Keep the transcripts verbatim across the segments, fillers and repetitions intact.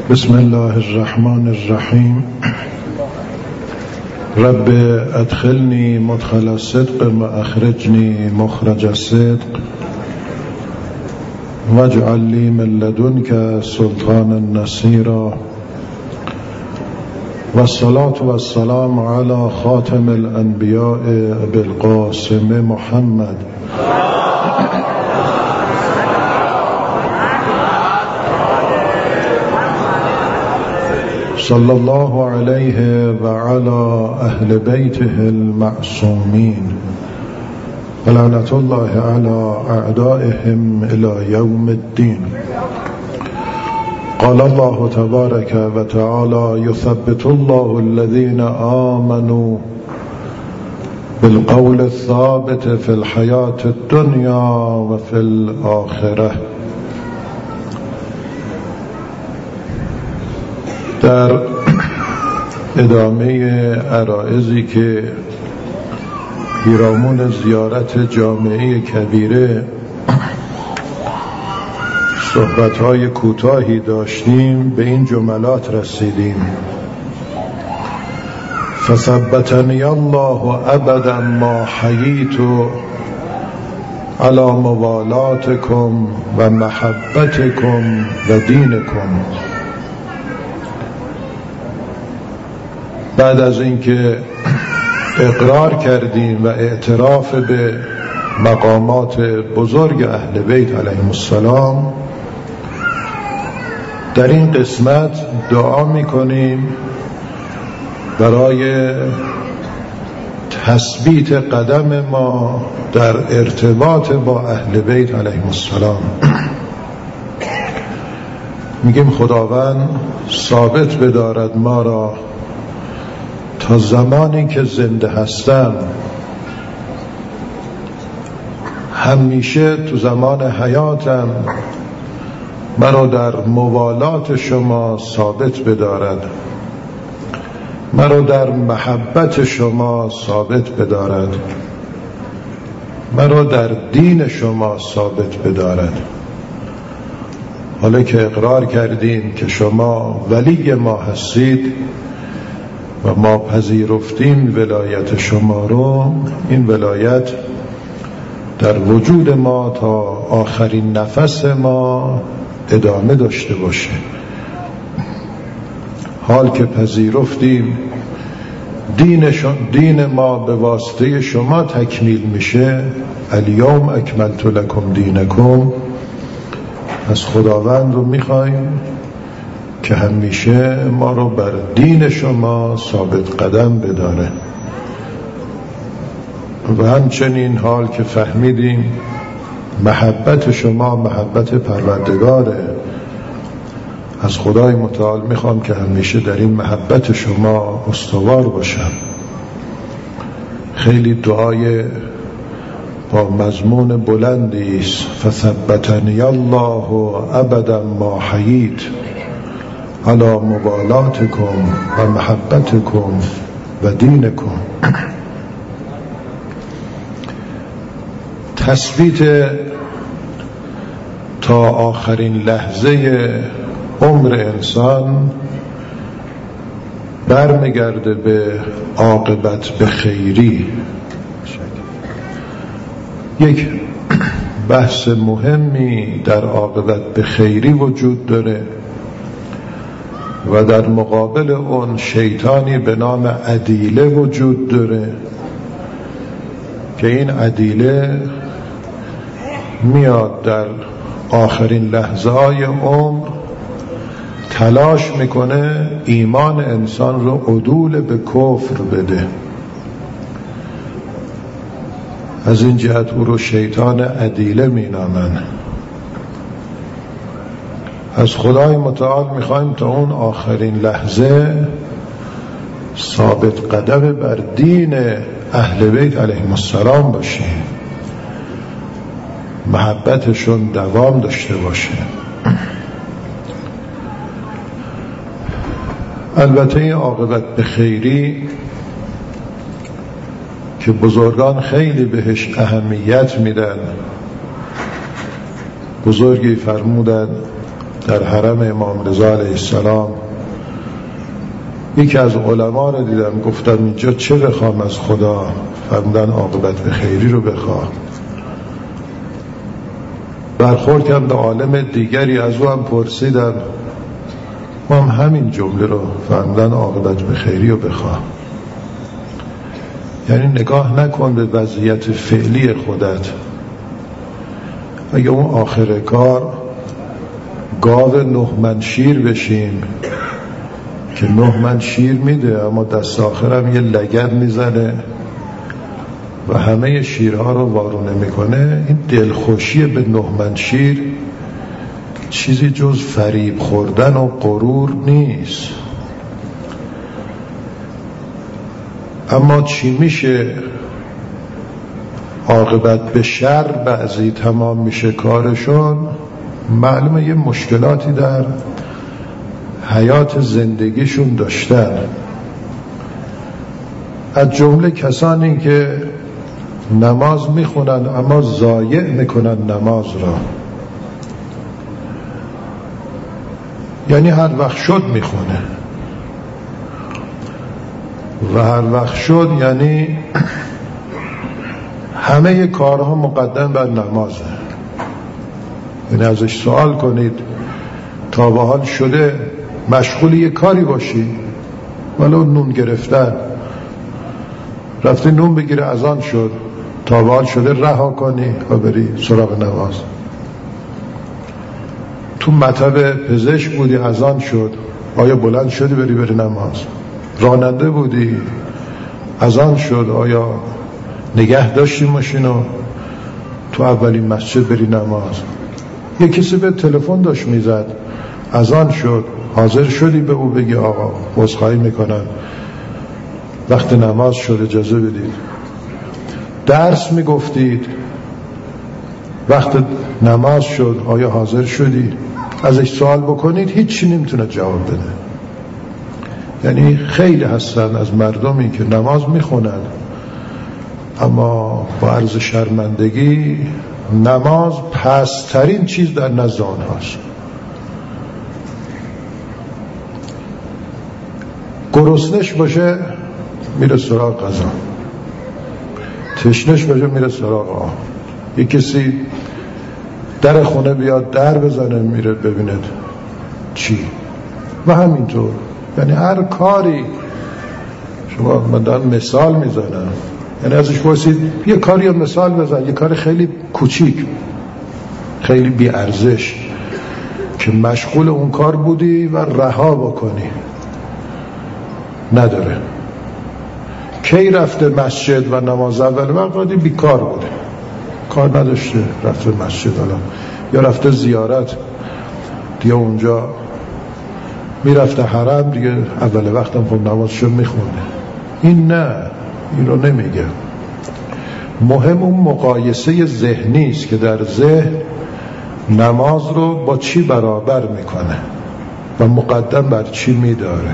بسم الله الرحمن الرحیم. رب ادخلنی مدخل الصدق و اخرجنی مخرج الصدق واجعل لی من لدنک سلطانا نصیرا والصلاة والسلام علی خاتم الانبیاء بالقاسم محمد صلی الله علیه و علی اهل بیته المعصومین و لعنت الله علی اعدائهم الی یوم الدین. قال الله تبارک و تعالی یثبت الله الذین آمنوا بالقول الثابت فی الحیاة الدنیا و فی الآخرة. در ادامه عرائضی که پیرامون زیارت جامعه کبیره صحبت‌های کوتاهی داشتیم، به این جملات رسیدیم: فثبتنی الله ابدا ما حییت علی موالاتکم و محبتکم و دینکم. بعد از اینکه اقرار کردیم و اعتراف به مقامات بزرگ اهل بیت علیهم السلام، در این قسمت دعا میکنیم برای تثبیت قدم ما در ارتباط با اهل بیت علیهم السلام. میگیم خداوند ثابت بدارد ما را تا زمانی که زنده هستم، همیشه تو زمان حیاتم مرا در موالات شما ثابت بدارد، مرا در محبت شما ثابت بدارد، مرا در دین شما ثابت بدارد. حالا که اقرار کردیم که شما ولی ما هستید و ما پذیرفتیم ولایت شما رو، این ولایت در وجود ما تا آخرین نفس ما ادامه داشته باشه. حال که پذیرفتیم دین, دین ما به واسطه شما تکمیل میشه، الیوم اکملت لکم دینکم، از خداوند رو میخوایم که همیشه ما رو بر دین شما ثابت قدم بداره. و همچنین حال که فهمیدیم محبت شما محبت پروردگاره، از خدای متعال میخوام که همیشه در این محبت شما استوار باشم. خیلی دعای با مضمون بلندی است: فثبتنی الله ابدا ما حییت علی موالاتکم و محبتکم و دینکم. تثبیت تا آخرین لحظه عمر انسان برمیگرده به عاقبت به خیری. یک بحث مهمی در عاقبت به خیری وجود داره و در مقابل اون شیطانی به نام عدیله وجود داره که این عدیله میاد در آخرین لحظه های عمر تلاش میکنه ایمان انسان رو عدول به کفر بده. از این جهت او رو شیطان عدیله مینامن. از خدای متعال میخوایم تا اون آخرین لحظه ثابت قدم بر دین اهل بیت علیهم السلام باشیم، محبتشون دوام داشته باشه. البته این عاقبت به خیری که بزرگان خیلی بهش اهمیت میدن، بزرگی فرمودن در حرم امام رضا علیه السلام یکی از علما رو دیدم، گفتم اینجا چه بخوام از خدا؟ فرمودن عاقبت به خیری رو بخواه. برخورد کردم به عالم دیگری، از او هم پرسیدم، ما هم همین جمله رو فرمودن عاقبت به خیری رو بخواه. یعنی نگاه نکن به وضعیت فعلی خودت. اگه اون آخر کار گاو نه من شیر بشیم که نه من شیر میده اما دست آخرم یه لگد میزنه و همه شیرها رو وارونه میکنه، این دلخوشی به نه من شیر چیزی جز فریب خوردن و غرور نیست. اما چی میشه؟ عاقبت به شر بعضی تمام میشه کارشون. معلومه یه مشکلاتی در حیات زندگیشون داشتن، از جمله کسانی که نماز میخونن اما ضایع میکنن نماز را. یعنی هر وقت شد میخونه و هر وقت شد یعنی همه کارها مقدم بر نمازه. یعنی ازش سوال کنید تا به حال شده مشغول یه کاری باشی، ولو نون گرفتن، رفتی نون بگیره اذان شد، تا به حال شده رها کنی و بری سراغ نماز. تو مطب پزشک بودی اذان شد، آیا بلند شدی بری بری نماز؟ راننده بودی اذان شد، آیا نگه داشتی ماشینو تو اولین مسجد بری نماز؟ یه کسی به تلفن داشت میزد، اذان شد، حاضر شدی به او بگی آقا عذرخواهی میکنم وقت نماز شد اجازه بدید؟ درس میگفتید وقت نماز شد، آیا حاضر شدی؟ ازش سوال بکنید هیچی نمیتونه جواب بده. یعنی خیلی هستن از مردمی که نماز میخونن اما با عرض شرمندگی نماز پسترین چیز در نزد آنهاست. گرسنش باشه میره سراغ غذا، تشنش باشه میره سراغ آب. یک کسی در خونه بیاد در بزنه میره ببیند چی و همینطور. یعنی هر کاری شما، من دارم مثال میزنم، یعنی ازش پرسید یه کاری مثال بزن، یه کار خیلی کوچیک خیلی بی ارزش که مشغول اون کار بودی و رها بکنی، نداره. کی رفته مسجد و نماز اول وقتی بیکار بوده، کار نداشته رفته مسجد، حالا یا رفته زیارت دیگه اونجا میرفته حرم دیگه اول وقتم خب نمازشو میخونه. این نه، این رو نمیگه. مهم اون مقایسه ذهنی است که در ذهن نماز رو با چی برابر میکنه و مقدم بر چی میداره.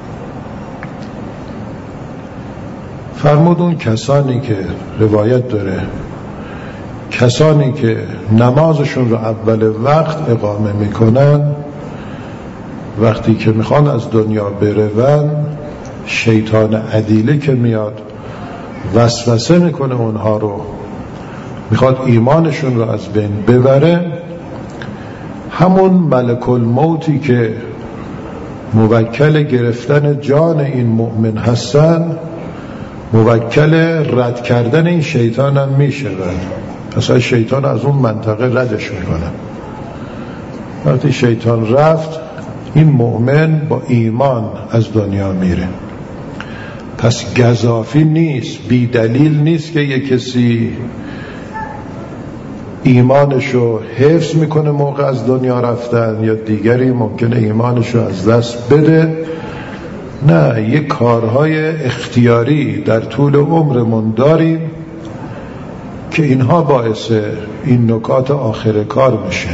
فرمود اون کسانی که روایت داره کسانی که نمازشون رو اول وقت اقامه میکنن، وقتی که میخوان از دنیا برون، شیطان عدیله که میاد وسوسه میکنه اونها رو، میخواد ایمانشون رو از بین ببره. همون ملک الموتی که موکل گرفتن جان این مؤمن هستن، موکل رد کردن این شیطان هم میشه. اصلا شیطان از اون منطقه ردش میکنه. وقتی شیطان رفت این مؤمن با ایمان از دنیا میره. پس گزافی نیست، بی دلیل نیست که یک کسی ایمانشو حفظ میکنه موقع از دنیا رفتن یا دیگری ممکنه ایمانشو از دست بده. نه، یک کارهای اختیاری در طول عمرمون داریم که اینها باعث این نکات آخر کار میشه.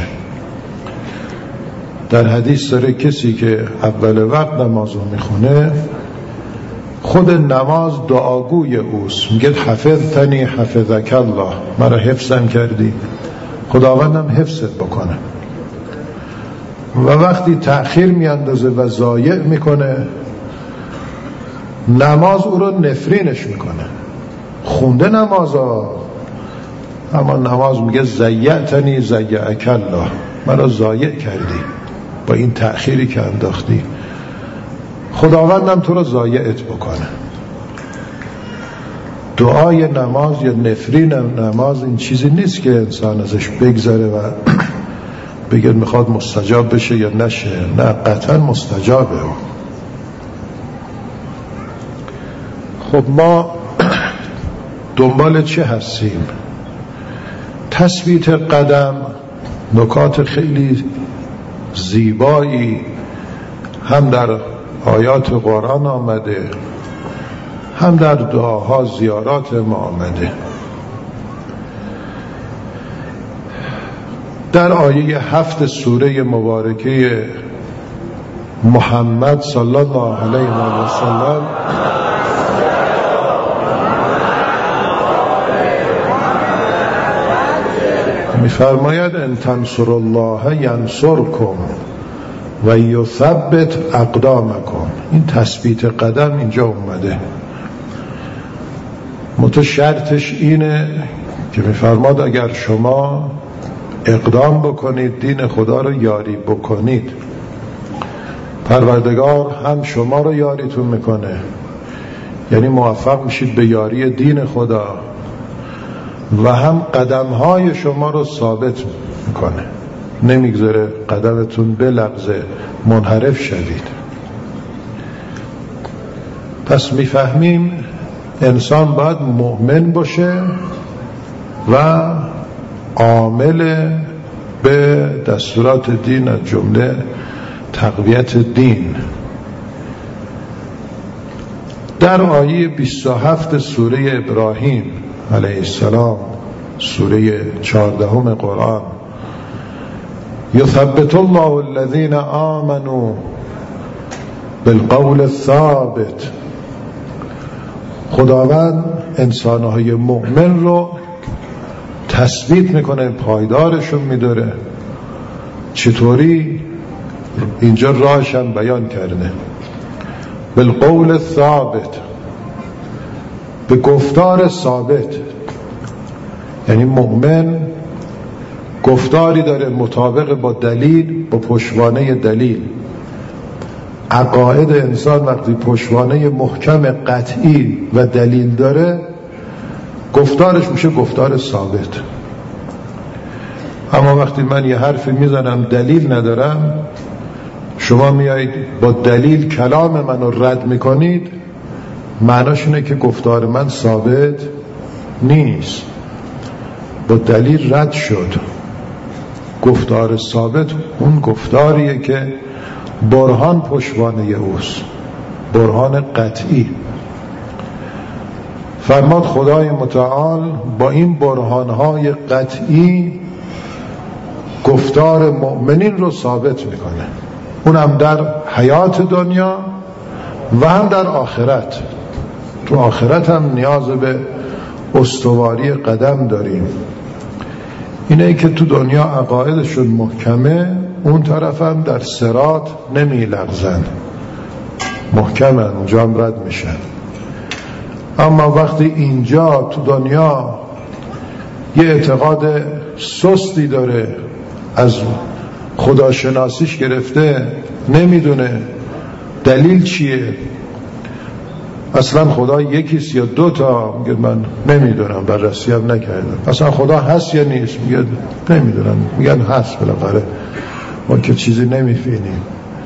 در حدیث داره کسی که اول وقت نمازو میخونه، خود نماز دعاگوی اوست، میگه حفظتنی حفظک الله، مرا حفظم کردی خداوندم حفظت بکنه. و وقتی تأخیر میاندازه و ضایع میکنه، نماز او رو نفرینش میکنه. خونده نمازا، اما نماز میگه ضیعتنی ضیعک الله، مرا ضایع کردی با این تأخیری که انداختی، خداوندم تو رو ضایعت بکنه. دعای نماز یا نفرین نماز این چیزی نیست که انسان ازش بگذره و بگه میخواد مستجاب بشه یا نشه. نه، قطعا مستجابه. خب ما دنبال چه هستیم؟ تثبیت قدم، نکات خیلی زیبایی هم در آیات قرآن آمده، هم در دعاها زیارات ما آمده. در آیه هفت سوره مبارکه محمد صلی الله علیه و سلم می‌فرماید ان تنصر الله ینصرکم و یثبت اقدامکم. این تثبیت قدم اینجا اومده. متشرطش اینه که می‌فرماد اگر شما اقدام بکنید، دین خدا رو یاری بکنید، پروردگار هم شما رو یاریتون میکنه، یعنی موفق میشید به یاری دین خدا، و هم قدمهای شما رو ثابت میکنه، نمیگذاره قدمتون بلغزه، منحرف شدید. پس میفهمیم انسان باید مؤمن باشه و عامل به دستورات دین، از جمله تقویت دین. در آیه بیست و هفت سوره ابراهیم علیه السلام، سوره چهاردهم قرآن، یثبت الله الذین آمنوا بالقول الثابت، خداوند انسانهای مؤمن رو تثبیت میکنه، پایدارشون میداره. چطوری؟ اینجا راهش هم بیان کرده. بالقول الثابت، به گفتار ثابت. یعنی مؤمن گفتاری داره مطابق با دلیل، با پشتوانه دلیل. عقاید انسان وقتی پشتوانه محکم قطعی و دلیل داره، گفتارش میشه گفتار ثابت. اما وقتی من یه حرفی میزنم دلیل ندارم، شما میایید با دلیل کلام منو رد میکنید، معناش اینه که گفتار من ثابت نیست، با دلیل رد شد. گفتار ثابت اون گفتاریه که برهان پشتوانه اوست، برهان قطعی. فرماد خدای متعال با این برهانهای قطعی گفتار مؤمنین رو ثابت میکنه، اونم در حیات دنیا و هم در آخرت. تو آخرت هم نیاز به استواری قدم داریم. اینه که تو دنیا عقایدشون محکمه، اون طرف هم در صراط نمی لغزن، محکمن، اونجا هم رد میشن. اما وقتی اینجا تو دنیا یه اعتقاد سستی داره، از خداشناسیش گرفته نمیدونه دلیل چیه، اصلا خدا یکیست یا دوتا، میگه من نمیدونم، بررسی هم نکردم، اصلا خدا هست یا نیست، میگه نمیدونم، میگن هست، بالاخره ما که چیزی نمیفینیم.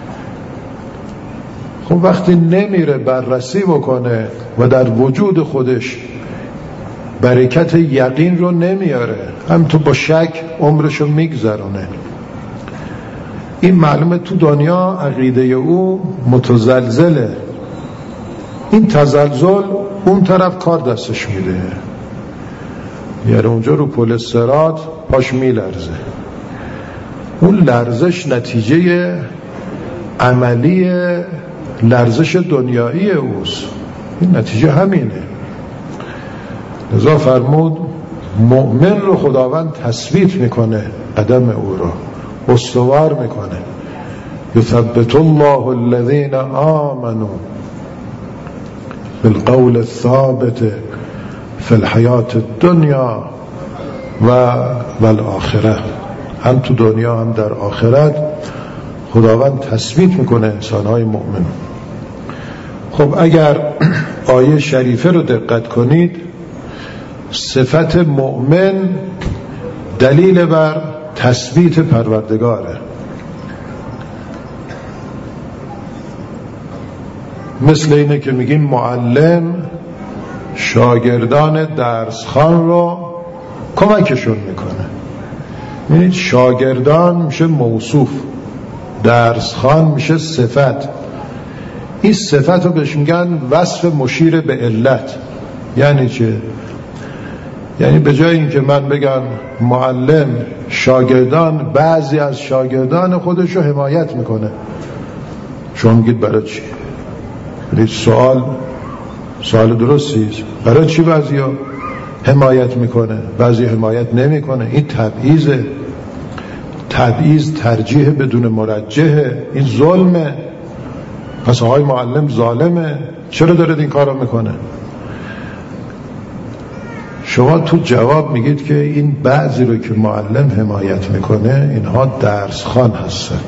خب وقتی نمیره بررسی بکنه و در وجود خودش برکت یقین رو نمیاره، هم تو با شک عمرشو میگذرونه، این معلومه تو دنیا عقیده او متزلزله. این تزلزل اون طرف کار دستش میده، یعنی اونجا رو پل صراط پاش میلرزه. اون لرزش نتیجه عملی لرزش دنیایی اوست، این نتیجه همینه. لذا فرمود مؤمن رو خداوند تثبیت میکنه، قدم او رو استوار میکنه. یثبت الله الذین آمنوا بالقول الثابت فی الحیات الدنیا و والآخره. هم تو دنیا هم در آخرت خداوند تثبیت میکنه انسانهای مؤمن. خب اگر آیه شریفه رو دقت کنید، صفت مؤمن دلیل بر تثبیت پروردگاره. مثل اینه که میگیم معلم شاگردان درسخوان رو کمکشون میکنه. می‌بینید شاگردان میشه موصوف، درسخوان میشه صفت. این صفت رو بهش میگن وصف مشیر به علت. یعنی چه؟ یعنی به جای اینکه من بگم معلم شاگردان، بعضی از شاگردان خودش رو حمایت میکنه، شما میگید برای چی؟ سوال سوال درستیست. برای چی بعضی ها حمایت میکنه بعضی حمایت نمیکنه؟ این تبعیضه. تبعیض ترجیح بدون مرجحه. این ظلمه. پس آقای معلم ظالمه. چرا دارید این کارو میکنه؟ شما تو جواب میگید که این بعضی رو که معلم حمایت میکنه اینها درسخوان هستن.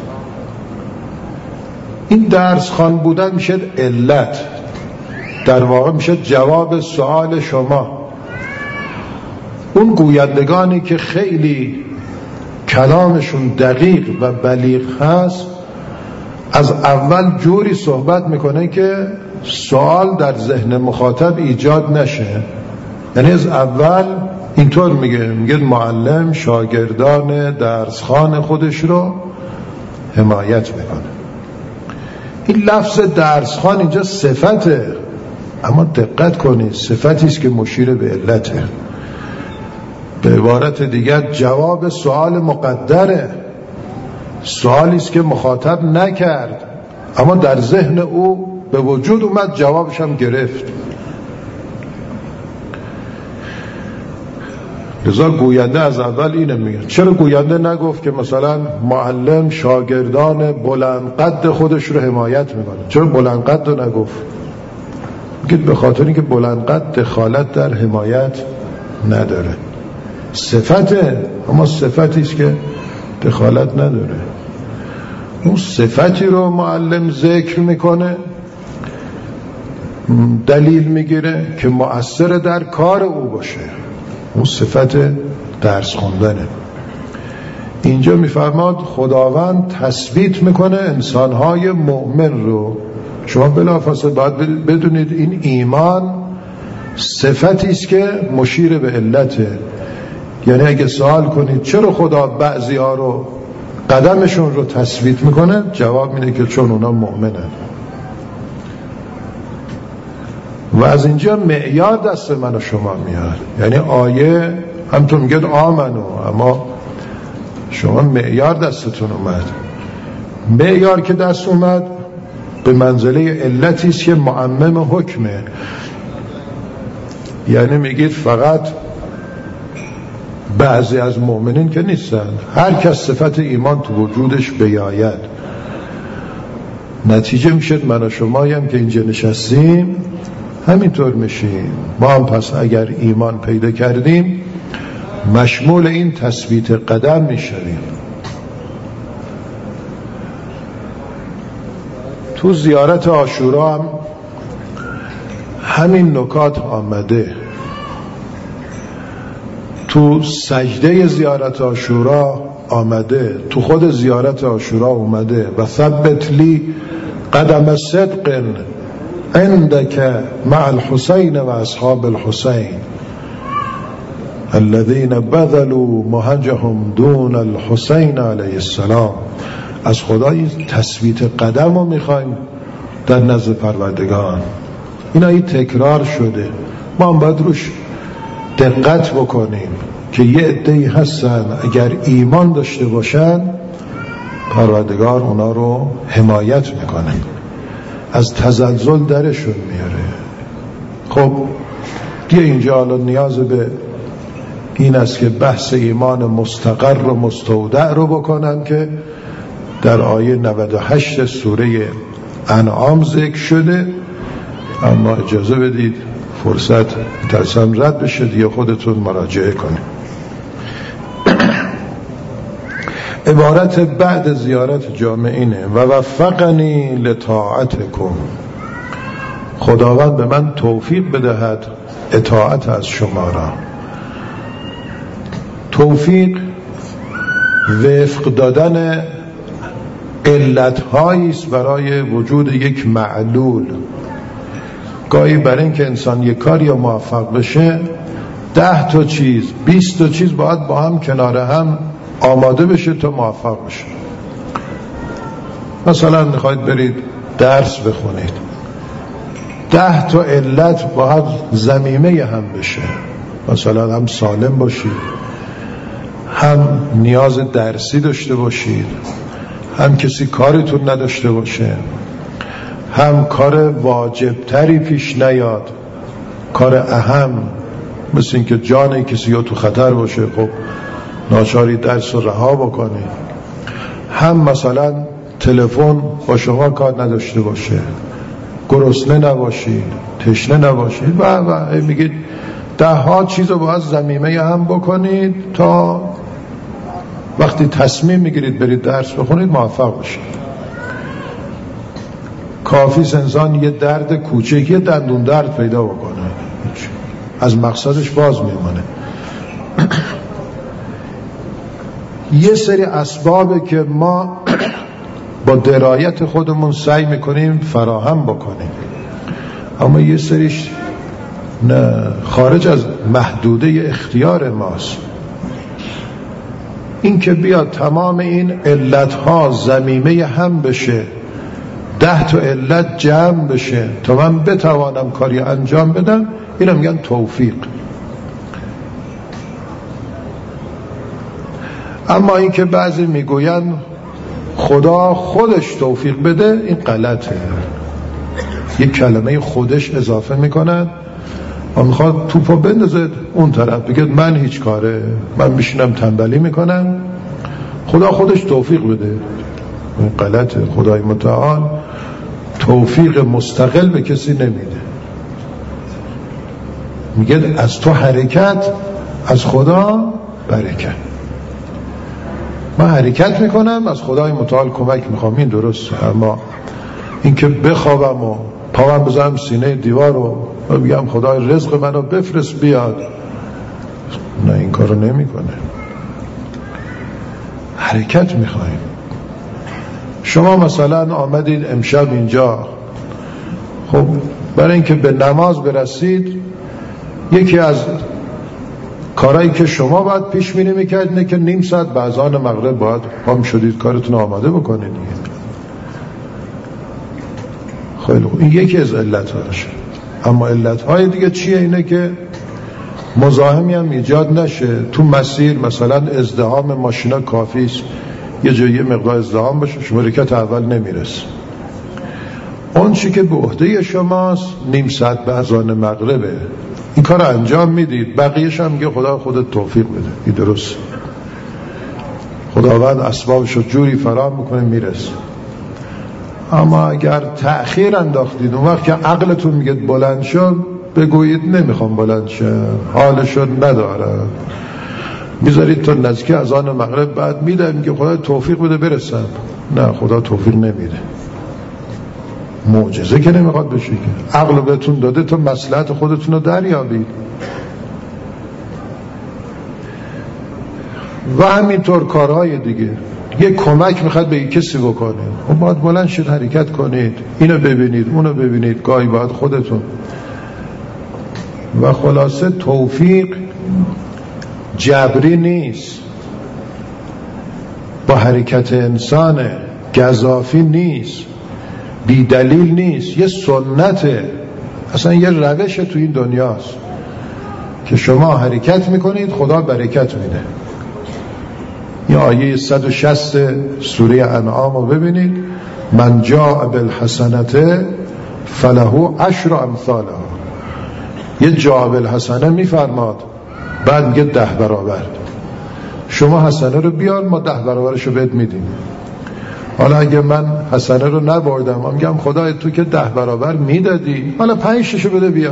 این درسخوان بودن میشه علت، در واقع میشه جواب سوال شما. اون گویندگانی که خیلی کلامشون دقیق و بلیغ هست، از اول جوری صحبت میکنه که سوال در ذهن مخاطب ایجاد نشه. یعنی از اول اینطور میگه، میگه معلم شاگردان درسخوان خودش رو حمایت میکنه. این لفظ درسخوان اینجا صفته، اما دقت کنید صفتی است که مشیر به علته. به عبارت دیگر جواب سوال مقدره، سوالی است که مخاطب نکرد اما در ذهن او به وجود اومد، جوابش هم گرفت. لذا گوینده از اول اینه میگه. چرا گوینده نگفت که مثلا معلم شاگردان بلند قد خودش رو حمایت میکنه؟ چرا بلند قد رو نگفت؟ میگید به خاطر اینکه بلند قد دخالت در حمایت نداره. صفته، اما صفتی است که دخالت نداره. اون صفتی رو معلم ذکر میکنه، دلیل میگیره که مؤثر در کار او باشه. اون صفت درس خوندنه. اینجا میفرماد خداوند تثبیت میکنه انسانهای مؤمن رو. شما بلافاصله باید بدونید این ایمان صفتی است که مشیر به علته. یعنی اگه سوال کنید چرا خدا بعضی ها رو قدمشون رو تثبیت میکنه، جواب میده که چون اونا مؤمنن. و از اینجا معیار دست من و شما میاد. یعنی آیه هم تو میگید آمنو، اما شما معیار دستتون اومد. معیار که دست اومد به منزله علتی است که معمم حکمه. یعنی میگید فقط بعضی از مؤمنین که نیستن، هر کس صفت ایمان تو وجودش بیاید، نتیجه میشه من و شمایی هم که اینجا نشستیم همینطور میشیم. ما هم پس اگر ایمان پیدا کردیم مشمول این تثبیت قدم میشویم. تو زیارت عاشورا هم همین نکات آمده. تو سجده زیارت عاشورا آمده، تو خود زیارت عاشورا اومده و ثبت لی قدم صدق عندك مع الحسین و اصحاب الحسین الذين بذلوا مهجهم دون الحسین علیه السلام. از خدا این تثبیت قدم رو میخوایم در نزد پروردگار. اینا این تکرار شده، ما هم باید روش دقت بکنیم که یه عده‌ای هستن اگر ایمان داشته باشن پروردگار اونا رو حمایت میکنه، از تزلزل درشون میاره. خب دیگه اینجا حالا نیاز به این است که بحث ایمان مستقر و مستودع رو بکنم که در آیه نود و هشت سوره انعام ذکر شده، اما اجازه بدید فرصت ترسم رد بشه دیگه خودتون مراجعه کنید. عبارت بعد زیارت جامع اینه: و وفقنی لطاعتکم، خداوند به من توفیق بدهد اطاعت از شما را. توفیق وفق دادن علت‌هایی است برای وجود یک معلول. گاهی برای اینکه انسان یک کاری یا موفق بشه ده تا چیز بیست تا چیز باید با هم کنار هم آماده بشه تا موفق بشه. مثلا میخواید برید درس بخونید، ده تا علت باید ضمیمه هم بشه. مثلا هم سالم باشید، هم نیاز درسی داشته باشید، هم کسی کارتون نداشته باشه، هم کار واجبتری پیش نیاد، کار اهم مثل این که جان کسی یا تو خطر باشه، خب ناچاری درس رو رها بکنه. هم مثلا تلفن با شما کار نداشته باشه، گرسنه نباشید، تشنه نباشید و و میگید ده ها چیز رو باید ضمیمه هم بکنید تا وقتی تصمیم میگیرید برید درس بخونید موفق بشید. کافی انسان یه درد کوچکی، یه دندون درد پیدا بکنه، از مقصدش باز میمونه. یه سری اسبابه که ما با درایت خودمون سعی میکنیم فراهم بکنیم، اما یه سریش نه، خارج از محدوده اختیار ماست. این که بیاد تمام این علتها ضمیمه هم بشه، ده تا علت جمع بشه تا من بتوانم کاری انجام بدم، اینو میگن توفیق. اما این که بعضی میگوین خدا خودش توفیق بده، این غلطه. یک کلمه خودش اضافه میکنن و میخواد توپو بندازه اون طرف، بگه من هیچ کاره، من میشینم تنبلی میکنم، خدا خودش توفیق بده. این غلطه. خدای متعال توفیق مستقل به کسی نمیده، میگه از تو حرکت، از خدا برکت. من حرکت میکنم، از خدای متعال کمک میخوام، این درسته. اما این که بخوابم و پاهم بزنم سینه دیوار و بگم خدای رزق منو بفرست بیاد، نه، این کارو نمیکنه. حرکت میخوایم. شما مثلا آمدید امشب اینجا، خب برای اینکه به نماز برسید، یکی از کارهایی که شما باید پیش بینی میکرد اینه که نیم ساعت به اذان مغرب باید پام شدید کارتون آماده بکنید. خیلی خوب، این یکی از علت‌هاش. اما علت‌های دیگه چیه؟ اینه که مزاحمی هم ایجاد نشه تو مسیر. مثلا ازدحام ماشینا کافی است، یه جایی یه مقدار ازدحام باشه، شما رکعت اول نمیرسه. اون چی که به عهده شماست نیم ساعت به اذان مغربه، این کار انجام میدید، بقیه‌ش هم میگه خدا خودت توفیق بده. این درست. خداوند اسبابشو جوری فراهم میکنه میرسه. اما اگر تأخیر انداختید، اون وقت که عقلتون میگه بلند شد، بگویید نمیخوام بلند شم، حالشو ندارم، میذارید تا نزدیک اذان مغرب، بعد میده میگه خدا توفیق بده برسم. نه، خدا توفیق نمیده. معجزه که نمیخواد بشه که عقل بهتون داده تا مصلحت خودتون رو دریابید. و همینطور کارهای دیگه، یه کمک میخواد به یک کسی بکنه، خب باید بلند شید حرکت کنید، اینو ببینید اونو ببینید، گاهی باید خودتون. و خلاصه توفیق جبری نیست، با حرکت انسانه، گزافی نیست، بی دلیل نیست، یه سنته، اصلا یه روش تو این دنیاست که شما حرکت میکنید خدا برکت میده. این آیه صد و شصت سوره انعام رو ببینید: من جاء بالحسنة فله عشر امثالها. یه جاء بالحسنه میفرماد، بعد میگه ده برابر. شما حسنه رو بیار، ما ده برابرش رو بهت میدیم. حالا اگه من حسنه رو نبردم، من میگم خدای تو که ده برابر میدادی، حالا پنج ششو بده بیا.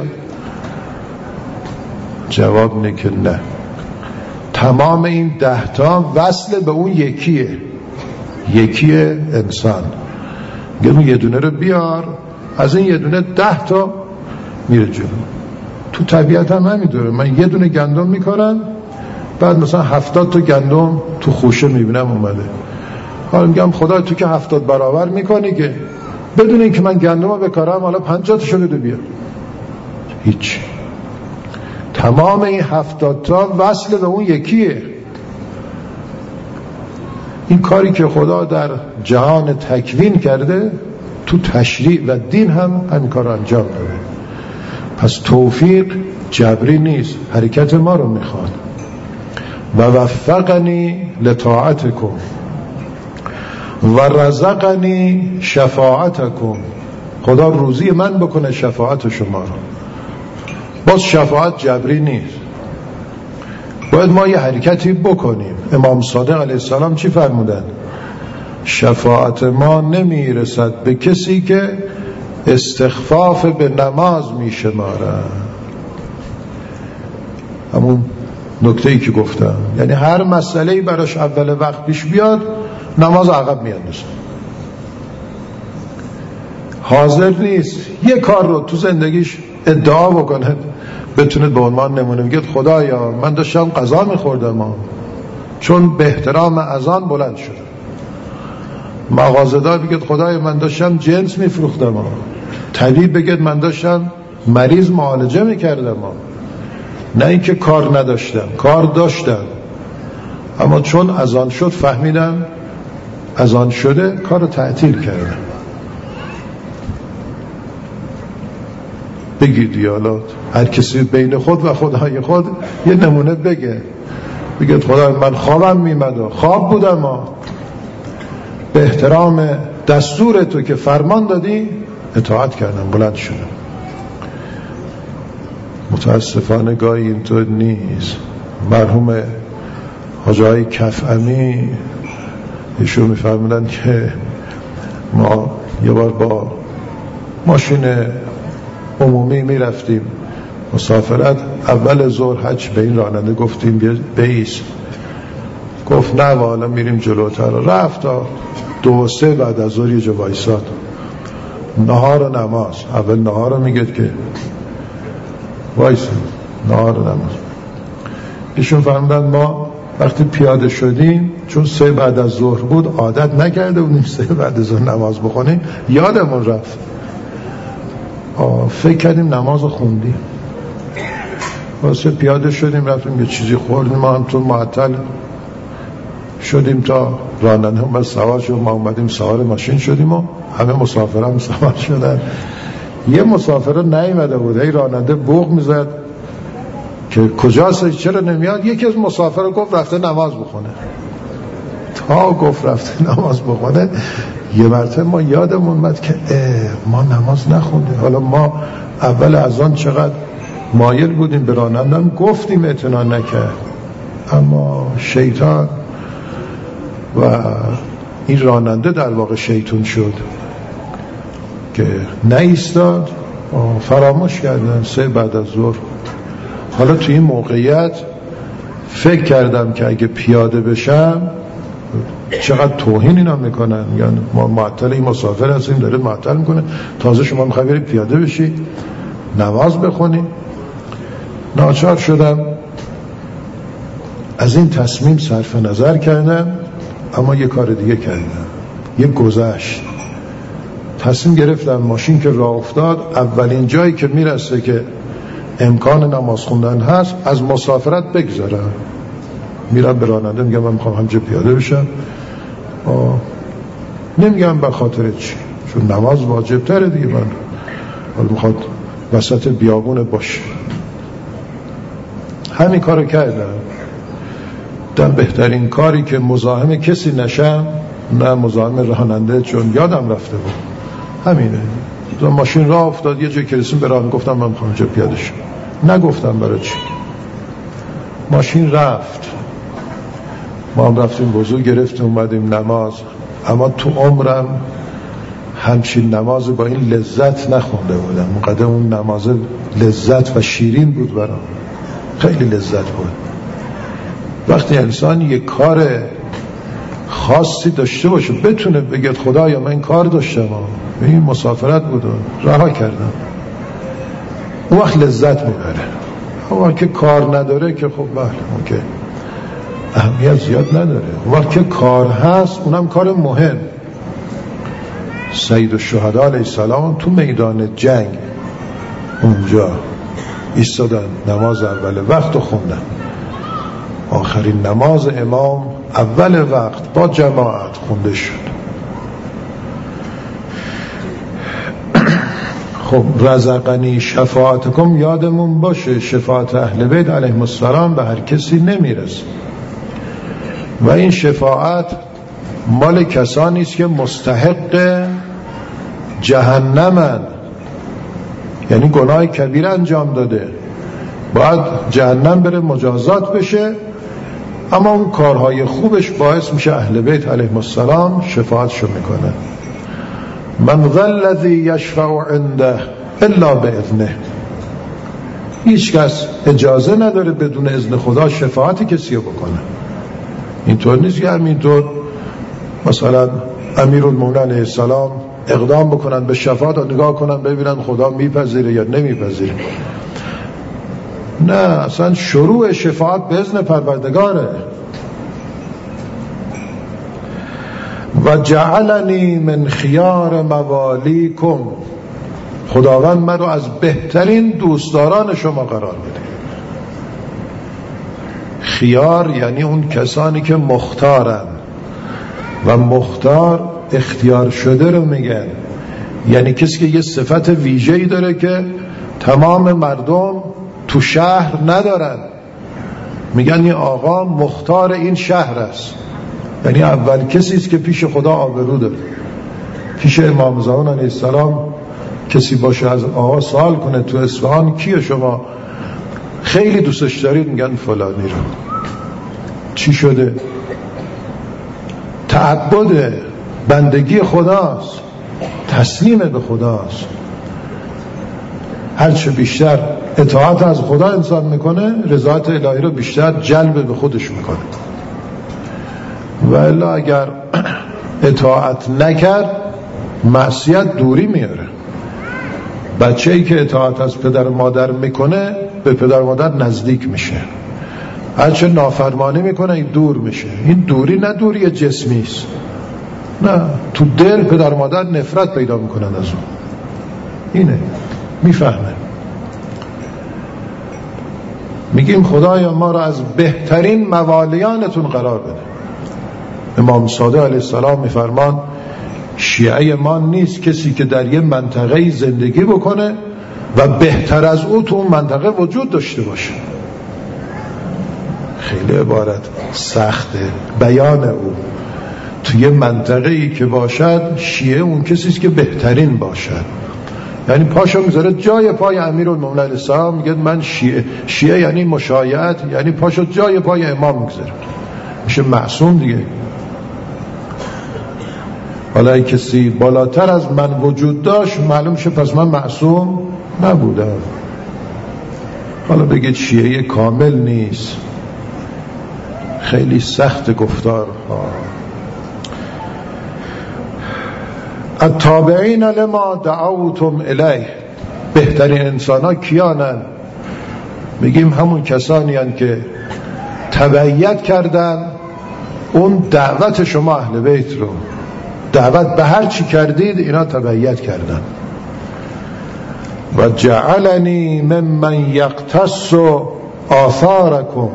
جواب اینه که نه، تمام این ده تا وصل به اون یکیه، یکی انسان. میگم یه دونه رو بیار، از این یه دونه ده تا میره جلو. تو طبیعت هم همینطوره. من یه دونه گندم میکنم، بعد مثلا هفتاد تا گندم تو خوشه میبینم اومده. حالا میگم خدا تو که هفتاد برابر میکنی که بدون این که من گندم رو بکارم، حالا پنجاه تاشو بده بیا. هیچ. تمام این هفتاد تا وصل به اون یکیه. این کاری که خدا در جهان تکوین کرده، تو تشریع و دین هم همین کار انجام داده. پس توفیق جبری نیست، حرکت ما رو میخواد. و وفقنی لطاعتکم و رزقنی شفاعتکم، خدا روزی من بکنه شفاعت شما رو. باز شفاعت جبری نیست، باید ما یه حرکتی بکنیم. امام صادق علیه السلام چی فرمودن؟ شفاعت ما نمیرسد به کسی که استخفاف به نماز میشماره. همون نکته‌ای که گفتم، یعنی هر مسئله‌ای براش اول وقت پیش بیاد، نماز عقب میاد، حاضر نیست یه کار رو تو زندگیش ادعا بکنه بتونه به عنوان نمونه بگه خدایا من داشتم غذا میخوردم چون به احترام اذان بلند شد. مغازه‌دار بگه خدایا من داشتم جنس میفروختم. طبیب بگه من داشتم مریض معالجه میکردم. نه اینکه کار نداشتم، کار داشتم، اما چون اذان شد فهمیدم اذان شده، کار رو تعطیل کردم. بگید یالات هر کسی بین خود و خدای خود یه نمونه بگه، بگید خدای من خوابم میمد و خواب بودم و به احترام دستور تو که فرمان دادی اطاعت کردم، بلند شدم. متاسفانه گاهی اینطور نیست. مرحوم حاجی آقای کفعمی ایشون میفرمودن که ما یه بار با ماشین عمومی میرفتیم مسافرت، اول ظهر حج به این راننده گفتیم بیس، گفت نه والا میریم جلوتر. رفت تا دو و سه بعد از ظهر یه جا وایساد، نهار و نماز. اول نهار رو میگه که وایسا، نهار و نماز. ایشون فرمودن ما وقتی پیاده شدیم، چون سه بعد از ظهر بود عادت نکرده بودیم سه بعد از ظهر نماز بخونیم، یادمون رفت، فکر کردیم نماز خوندیم. واسه پیاده شدیم رفتیم یه چیزی خوردیم، ما هم تو معطل شدیم تا راننده اومد سوار شد، ما اومدیم سوار ماشین شدیم و همه مسافر هم سوار شدن. یه مسافر نیامده بود، هی راننده بوق میزد که کجاست چرا نمیاد. یکی از مسافر گفت رفته نماز بخونه. تا گفت رفته نماز بخونه یه مرتبه ما یادمون اومد که ما نماز نخوندیم. حالا ما اول از آن چقدر مایل بودیم به رانندم، گفتیم اعتنا نکرد، اما شیطان و این راننده در واقع شیطان شد که نایستاد، فراموش کردن سه بعد از ظهر. حالا تو این موقعیت فکر کردم که اگه پیاده بشم چقدر توهین اینا میکنن، یعنی ما معطل این مسافر هستیم داره معطل میکنه، تازه شما میخوای بری پیاده بشی نماز بخونی. ناچار شدم از این تصمیم صرف نظر کردم، اما یه کار دیگه کردم، یه گذشت تصمیم گرفتم ماشین که راه افتاد اولین جایی که میرسه که امکان نماز خوندن هست از مسافرت بگذارم. میرم به راننده میگم من میخوام همجا پیاده بشم، نمیگم به خاطر چی، چون نماز واجب تره دیگه، من حالا میخواد وسط بیابون باشه. همین کارو کردم. در بهترین کاری که مزاحم کسی نشم، نه مزاحم راننده، چون یادم رفته بود. همینه. ماشین راه افتاد یه جایی که رسیم به راننده گفتم من میخوام اینجا پیاده شم، نگفتم برای چی. ماشین رفت، ما هم رفتیم وضو گرفتیم اومدیم نماز. اما تو عمرم همچین نماز با این لذت نخونده بودم. اونقدر اون نماز لذت و شیرین بود برام، خیلی لذت بود. وقتی انسان یک کار خاصی داشته باشه بتونه بگه خدایا من این کار داشتم، این مسافرت بود و رها کردم، اون وقت لذت میبره. اون که کار نداره که خب بله اون که اهمیت زیاد نداره. اون وقت که کار هست اونم کار مهم. سید الشهدا علیه السلام تو میدان جنگ اونجا ایستادن، نماز اول وقت خوندن، آخرین نماز امام اول وقت با جماعت خونده شد. خب رزقنی شفاعتکم یادمون باشه، شفاعت اهل بیت علیهم السلام به هر کسی نمیرسه و این شفاعت مال کسانی است که مستحق جهنمن، یعنی گناه کبیر انجام داده، باید جهنم بره مجازات بشه، اما اون کارهای خوبش باعث میشه اهل بیت علیهم السلام شفاعتشو میکنه. من ذا الذی یشفع عنده الا باذنه، هیچ کس اجازه نداره بدون اذن خدا شفاعت کسی رو بکنه. اینطور نیست که همینطور مثلا امیرالمومنین علیه السلام اقدام بکنن به شفاعت و نگاه کنن ببینن خدا میپذیره یا نمیپذیره. نه، اصلا شروع شفاعت به اذن پروردگاره. و جعلنی من خیار موالیکم، خداوند من رو از بهترین دوستداران شما قرار بده. خیار یعنی اون کسانی که مختارن و مختار اختیار شده رو میگن، یعنی کسی که یه صفت ویژه‌ای داره که تمام مردم تو شهر ندارن، میگن این آقا مختار این شهر است، یعنی اول کسی است که پیش خدا آبرو داره. پیش امام زمان علیه السلام کسی باشه از آقا سوال کنه تو اصفهان کیه شما خیلی دوستش دارید، میگن فلانی رو. چی شده؟ تعبد بندگی خداست، تسلیم به خداست. هرچه بیشتر اطاعت از خدا انسان میکنه رضایت الهی رو بیشتر جلب به خودش میکنه. و الا اگر اطاعت نکرد معصیت دوری میاره. بچه‌ای که اطاعت از پدر مادر میکنه به پدر مادر نزدیک میشه، هرچه نافرمانی میکنه این دور میشه. این دوری نه دوری جسمی است، نه، تو دل پدر مادر نفرت پیدا میکنن از اون. اینه میفهمه. میگیم خدایا ما را از بهترین موالیانتون قرار بده. امام صادق علیه السلام میفرمان شیعه ما نیست کسی که در یه منطقه زندگی بکنه و بهتر از او تو اون منطقه وجود داشته باشه. خیلی عبارت سخته بیان او. تو یه منطقه ای که باشد شیعه اون کسی است که بهترین باشد، یعنی پاشو میذاره جای پای امیرالمومنین علیه السلام، میگه من شیعه. شیعه یعنی مشایعت، یعنی پاشو جای پای امام میذاره، میشه معصوم دیگه. حالا ای کسی بالاتر از من وجود داشت معلوم شه پس من معصوم نبودم. حالا بگید شیعه کامل نیست، خیلی سخت گفتار ها. التابعین لما دعوتم الیه، بهترین انسان ها کیانن؟ میگیم همون کسانی هستند که تبعیت کردن اون دعوت شما اهل بیت رو، دعوت به هر چی کردید اینا تبعیت کردن. و جعلنی ممن یقتص آثارکم،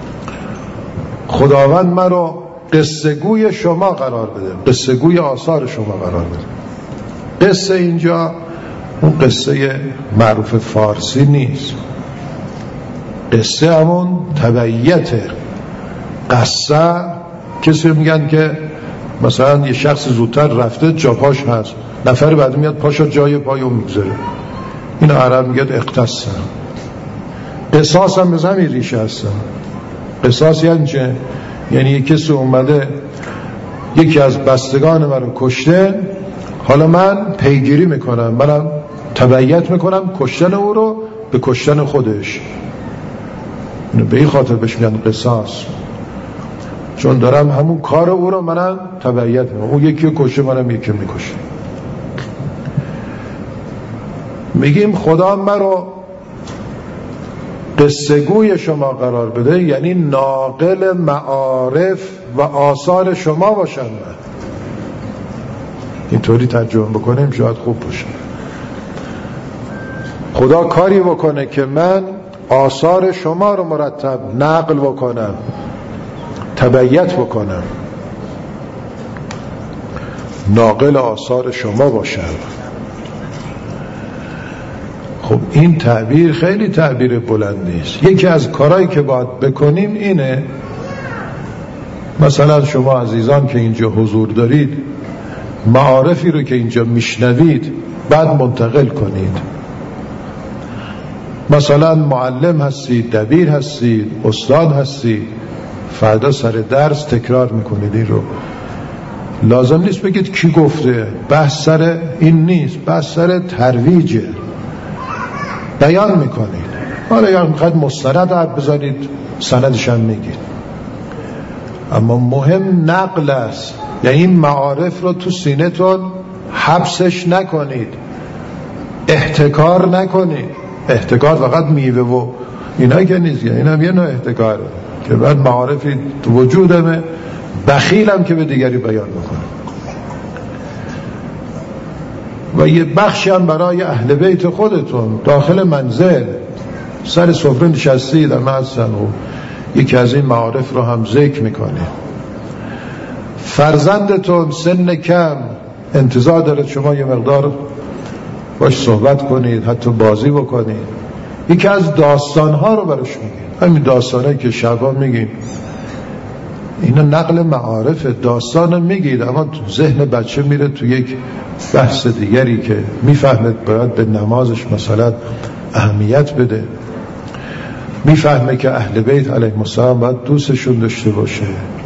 خداوند من رو قصه گوی شما قرار بده، قصه گوی آثار شما قرار بده. قصه اینجا اون قصه معروف فارسی نیست، قصه همون تبعیت. قصه کسی میگن که مثلا یه شخص زودتر رفته جا پاش هست، نفر بعد میاد پاشو جای پای اون میگذاره، این عرب میگه اقتصه. قصاص هم به همین ریشه هستن. قصاص یعنی چه؟ یعنی یک کسی اومده یکی از بستگان من رو کشته، حالا من پیگیری میکنم، منم تبعیت میکنم کشتن او رو به کشتن خودش. به این خاطر بهش میگن قصاص، چون دارم همون کار او رو منم تبعیت میکنم. اون یکی رو کشه، منم یکی میکشه. میگیم خدا من رو قصه گوی شما قرار بده، یعنی ناقل معارف و آثار شما باشم. من اینطوری ترجمه بکنیم شاید خوب باشه. خدا کاری بکنه که من آثار شما رو مرتب نقل بکنم، تبعیت بکنم، ناقل آثار شما باشم. خب این تعبیر خیلی تعبیر بلندی است. یکی از کارهایی که باید بکنیم اینه، مثلا شما عزیزان که اینجا حضور دارید، معارفی رو که اینجا میشنوید بعد منتقل کنید. مثلا معلم هستید، دبیر هستید، استاد هستید، فردا سر درس تکرار میکنید این رو. لازم نیست بگید کی گفته، بحث سر این نیست، بحث سر ترویجه. بیان میکنید، حالا یا میخواید مستند حرف بزنید سندش هم میگید، اما مهم نقل است. یعنی این معارف رو تو سینه‌تون حبسش نکنید، احتکار نکنید. احتکار فقط میوه و اینا که نیست، این هم یه نوع احتکاره که بعد معارفی تو وجودمه، بخیلم که به دیگری بیان بکنم. و یه بخشی هم برای اهل بیت خودتون داخل منزل سر سفره نشستید هم هستن و یکی از این معارف رو هم ذکر میکنه. فرزندتون سن کم انتظار داره شما یه مقدار باش صحبت کنید، حتی بازی بکنید. یکی از داستانها رو براش میگید، همین داستانهایی که شبا میگیم، اینا نقل معارف. داستان میگید اما تو ذهن بچه میره تو یک بحث دیگری که میفهمه باید به نمازش مثلا اهمیت بده، میفهمه که اهل بیت علیهم السلام باید دوستشون داشته باشه.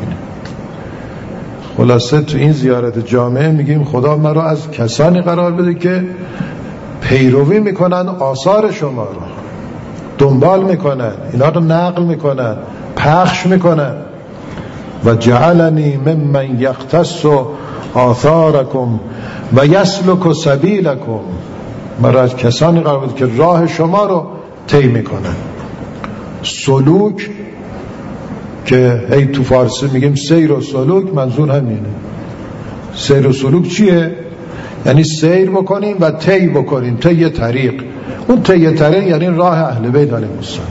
خلاصه تو این زیارت جامعه میگیم خدا من رو از کسانی قرار بده که پیروی میکنن آثار شما رو، دنبال میکنن، اینا رو نقل میکنن، پخش میکنن. و جعلنی ممن یختص آثارکم و یسلک سبیلکم، من را از کسانی قرار بده که راه شما رو طی میکنن. سلوک که هی تو فارسی میگیم سیر و سلوک، منظور همینه. سیر و سلوک چیه؟ یعنی سیر بکنیم و طی بکنیم، طی طریق. اون طی طریق یعنی راه اهل بیت علیهم السلام.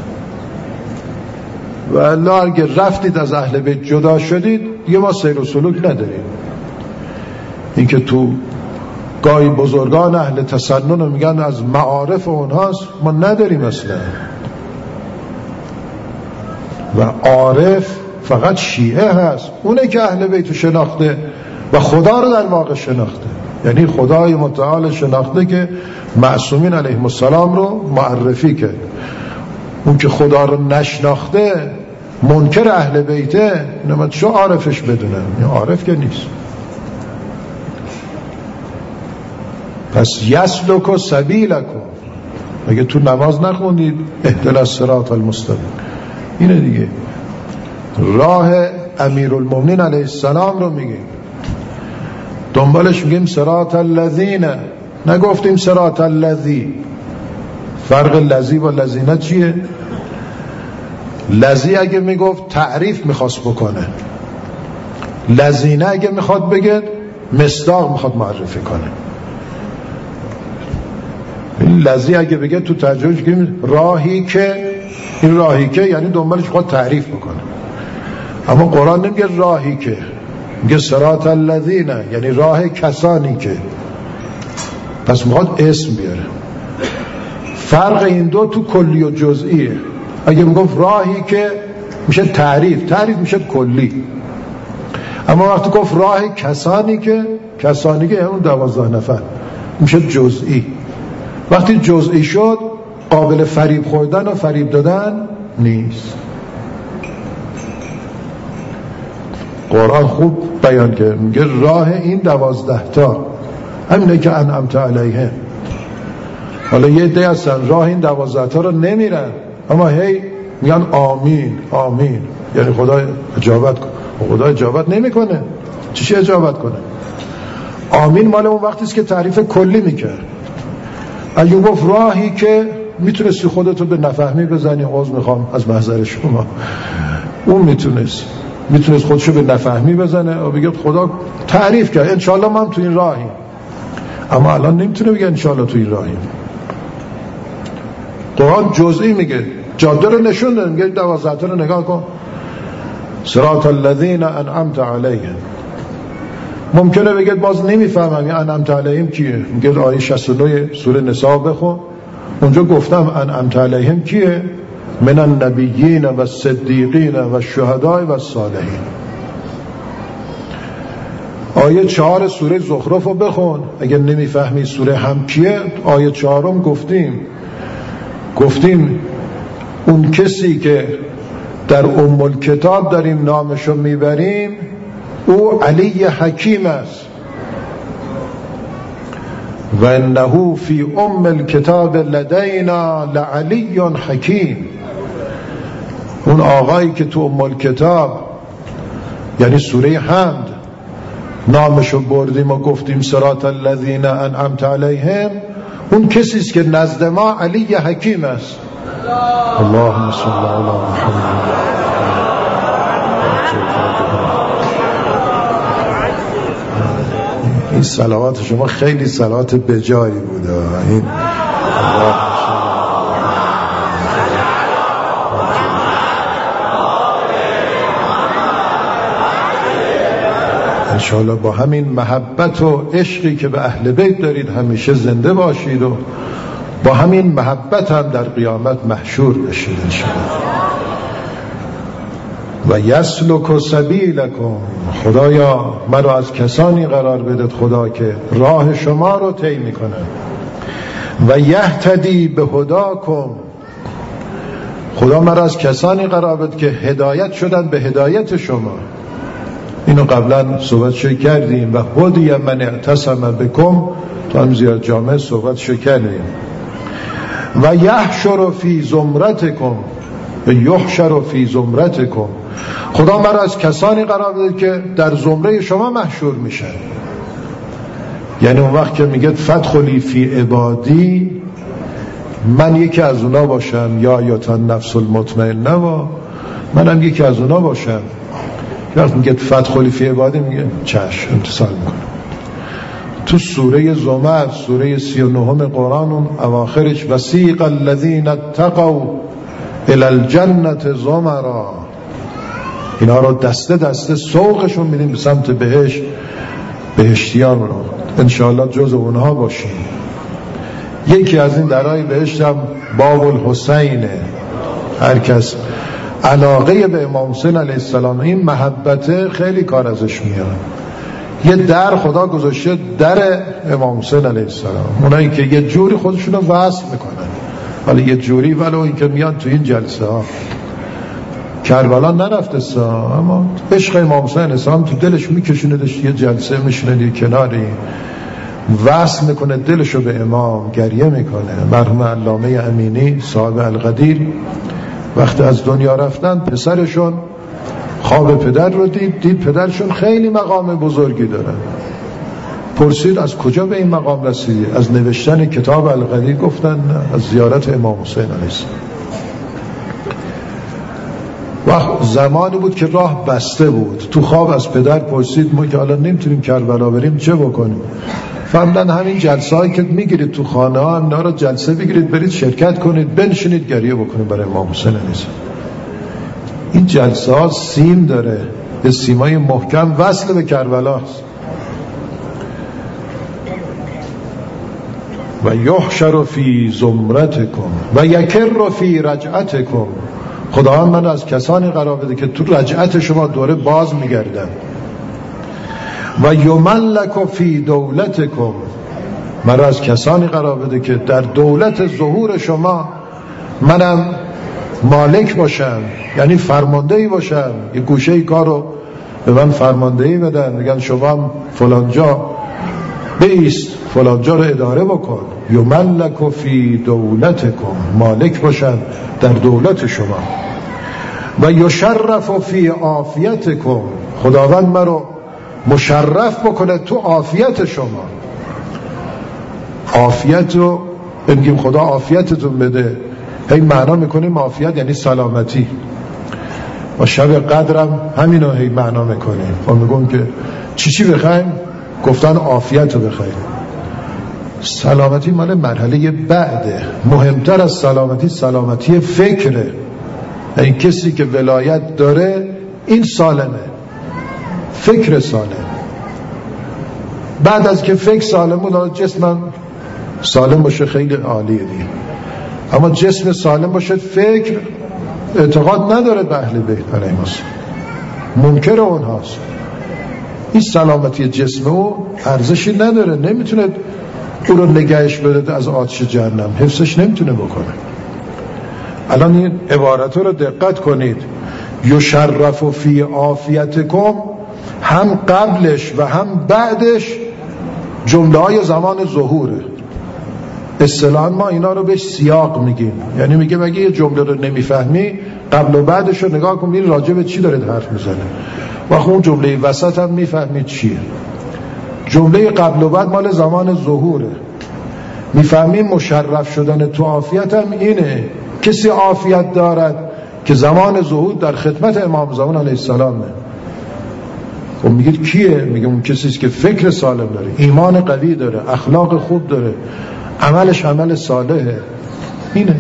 و الله اگر رفتید از اهل بیت جدا شدید یه ما سیر و سلوک نداریم. این که تو گاهی بزرگان اهل تسنن میگن از معارف اونهاست، ما نداریم اصلا. و عارف فقط شیعه هست، اونه که اهل بیت شناخته و خدا رو در واقع شناخته. یعنی خدای متعال شناخته که معصومین علیهم السلام رو معرفی کرد. اون که خدا رو نشناخته منکر اهل بیته، نمید شو عارفش بدونم، این عارف که نیست. پس یسلک سبیلکم، اگه تو نماز نخوندید اهدنا الصراط المستقیم، اینه دیگه. راه امیرالمومنین علیه السلام رو میگیم، دنبالش میگیم صراط الذین، نگفتیم صراط الذی. فرق لذی با لذینه چیه؟ لذی اگه میگفت تعریف میخواست بکنه، لذینه اگه میخواد بگه مصداق میخواد معرفی کنه. لذی اگه بگه تو ترجمهش گیم راهی که، این راهی که یعنی دنبالش میخواد تعریف بکنه. اما قرآن نمیگه راهی که، میگه صراط الذین، یعنی راه کسانی که. پس میخواد اسم بیاره. فرق این دو تو کلی و جزئیه. اگه میگفت راهی که میشه تعریف، تعریف میشه کلی. اما وقتی گفت راه کسانی که، کسانی که همون دوازده نفر، میشه جزئی. وقتی جزئی شد قابل فریب خوردن و فریب دادن نیست. قرآن خوب بیان که میگه راه این دوازده تا همینه که انعمت علیهم. حالا یه عده هستن راه این دوازده تا رو نمیرن اما هی میگن آمین آمین، یعنی خدا اجابت کن. خدا اجابت نمیکنه. چی چی اجابت کنه؟ آمین مال اون وقتی است که تعریف کلی میکرد. اگه گفت راهی که میتونستی خودتو به نفهمی بزنی، عذر میخوام از محضر شما، اون میتونست میتونست خودشو به نفهمی بزنه و بگه خدا تعریف کرد انشالله ما هم تو این راهیم، اما الان نمیتونه بگه انشالله تو این راهیم. قرآن جزئی میگه، جاده رو نشون داره، میگه دوازده تا رو نگاه کن، صراط الذین انعمت علیهم. ممکنه بگید باز نمیفهمم این انعمت علیهم کیه، میگه آیه شصت و نه سوره نساء بخون، اونجا گفتم انعمت علیهم کیه؟ من النبیین و الصدیقین و الشهداء و الصالحین. آیه چهار سوره زخرف رو بخون اگر نمیفهمی سوره هم کیه. آیه چهارم گفتیم گفتیم اون کسی که در ام الکتاب داریم نامشو میبریم او علی حکیم است و انه فی ام الکتاب لدینا لعلی حکیم. اون آقایی که تو ام الکتاب یعنی سوره حمد نامشو بردیم و گفتیم صراط الذین انعمت علیهم، اون کسی است که نزد ما علی حکیم است. اللهم صل علی محمد. این صلوات شما خیلی صلوات بجایی بوده. این انشاءالله با همین محبت و عشقی که به اهل بیت دارید همیشه زنده باشید و با همین محبت هم در قیامت محشور بشید انشاءالله. و یسلک سبیلکم، خدایا مرا از کسانی قرار بدید خدا که راه شما رو طی میکنن. و یهتدی به هداکم، خدا مرا از کسانی قرار بدید که هدایت شدن به هدایت شما. اینو قبلا صحبتشو کردیم. و هدی من اعتصم بکم، تو هم زیاد جامعه صحبتشو کردیم. و یحشر فی زمرتکم و یحشر فی زمرتکم، خدا مرا از کسانی قرار بده که در زمره شما محشور میشن. یعنی اون وقت که میگه فدخلی فی عبادی، من یکی از اونا باشم، یا ایتها نفس المطمئنه، و منم یکی از اونا باشم. وقت میگه فدخلی فی عبادی میگه چشم امتثال میکنم. تو سوره زمر سوره سی و نهم قرآن اون اواخرش وسیق الذین اتقوا الی الجنة زمرا، اینا رو دسته دسته سوقشون میدیم به سمت بهشت، بهشتیان رو انشاءالله جز اونها باشیم. یکی از این درهای بهشت هم باب الحسینه. هر کس علاقه به امام حسین علیه السلام، این محبته خیلی کار ازش میاد. یه در خدا گذاشته در امام حسین علیه السلام، اونایی که یه جوری خودشون رو وصل میکنن، حالا یه جوری ولو این که میان تو این جلسه ها کربلا نرفته سا، اما عشق امام حسین السلام تو دلش میکشونه، داشت یه جلسه میشونه یه کناری وصل میکنه دلشو به امام، گریه میکنه. مرحوم علامه امینی صاحب القدیر وقتی از دنیا رفتن پسرشون خواب پدر رو دید، دید پدرشون خیلی مقام بزرگی دارن. پرسید از کجا به این مقام رسیدی؟ از نوشتن کتاب القدیر. گفتن نه، از زیارت امام حسین علیه السلام. وقت زمانی بود که راه بسته بود. تو خواب از پدر پرسید ما که حالا نمیتونیم کربلا بریم چه بکنیم؟ فرمودن همین جلسه هایی که میگیرید تو خانه ها اینا رو جلسه بگیرید، برید شرکت کنید، بنشینید گریه بکنید برای امام حسین علیه السلام. این جلسه ها سیم داره، یه سیمای محکم وصل به کربلاست. و یحشر فی زمرتکم و یکر فی رجعتکم، خدا من از کسانی قرار بده که تو رجعت شما دوره باز میگردن. و یملک فی دولتکم، من از کسانی قرار بده که در دولت ظهور شما منم مالک باشم، یعنی فرماندهی باشم، یه گوشه ای کارو به من فرماندهی بدن، میگن شما هم فلانجا بیست، فلانجا رو اداره بکن. یملک فی دولتکم، مالک باشن در دولت شما. و یشرف فی عافیتکم، خداوند مرا مشرف بکنه تو عافیت شما. عافیت رو بگیم خدا عافیتتون بده، هی معنا میکنیم عافیت یعنی سلامتی. و شب قدرم همینو هی معنا میکنیم و میگم که چی چی بخوایم؟ گفتن عافیت رو بخوایم. سلامتی مال مرحله بعده. مهمتر از سلامتی سلامتی فکره. این کسی که ولایت داره این سالمه، فکر سالم. بعد از که فکر سالم بود جسمم سالم باشه خیلی عالیه دیگه. اما جسم سالم باشه فکر اعتقاد نداره به اهل بیت علیهم السلام، منکر اونهاست. این سلامتی جسم او ارزشی نداره، نمیتونه او رو نگهش بده از آتش جهنم، حفظش نمیتونه بکنه. الان این عبارت رو دقت کنید. یشرف فی عافیتکم، هم قبلش و هم بعدش جمله های زمان ظهوره. اصطلاحاً ما اینا رو بهش سیاق میگیم، یعنی میگه اگه یه جمله رو نمیفهمی قبل و بعدش رو نگاه کن، ببین راجع به چی داره حرف میزنه. و خب اون جمله وسط هم میفهمی چیه. جمله قبل و بعد مال زمان ظهوره. میفهمیم مشرف شدن تو عافیت هم اینه. کسی عافیت دارد که زمان ظهور در خدمت امام زمان علیه السلامه. خب میگید کیه؟ میگه اون کسیست که فکر سالم داره، ایمان قوی داره، اخلاق خوب داره، عملش عمل صالحه. اینه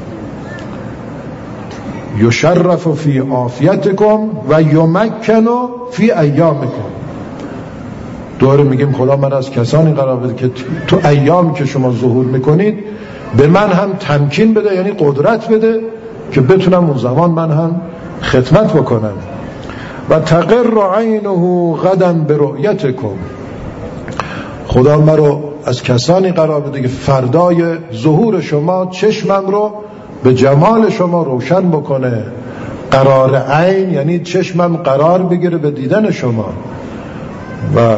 یشرف فی عافیتکم و یمکن فی ایامکم. دوره میگیم خدا من از کسانی قرار بده که تو ایامی که شما ظهور میکنید به من هم تمکین بده، یعنی قدرت بده که بتونم اون زمان من هم خدمت بکنم. و تقر عینه غدا برؤیتکم، خدا من رو از کسانی قرار بده که فردای ظهور شما چشمم رو به جمال شما روشن بکنه. قرار عین یعنی چشمم قرار بگیره به دیدن شما. و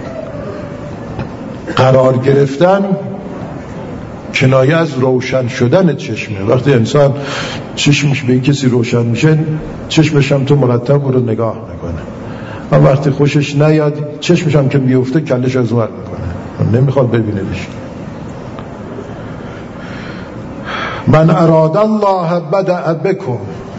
قرار گرفتن کنایه از روشن شدن چشمه. وقتی انسان چشمش به کسی روشن میشه چشمش هم تو مرتب رو نگاه میکنه. و وقتی خوشش نیاد چشمش هم که میفته کلش از ور میکنه، نمیخواد ببینهش. من اراد الله بدأ بکم.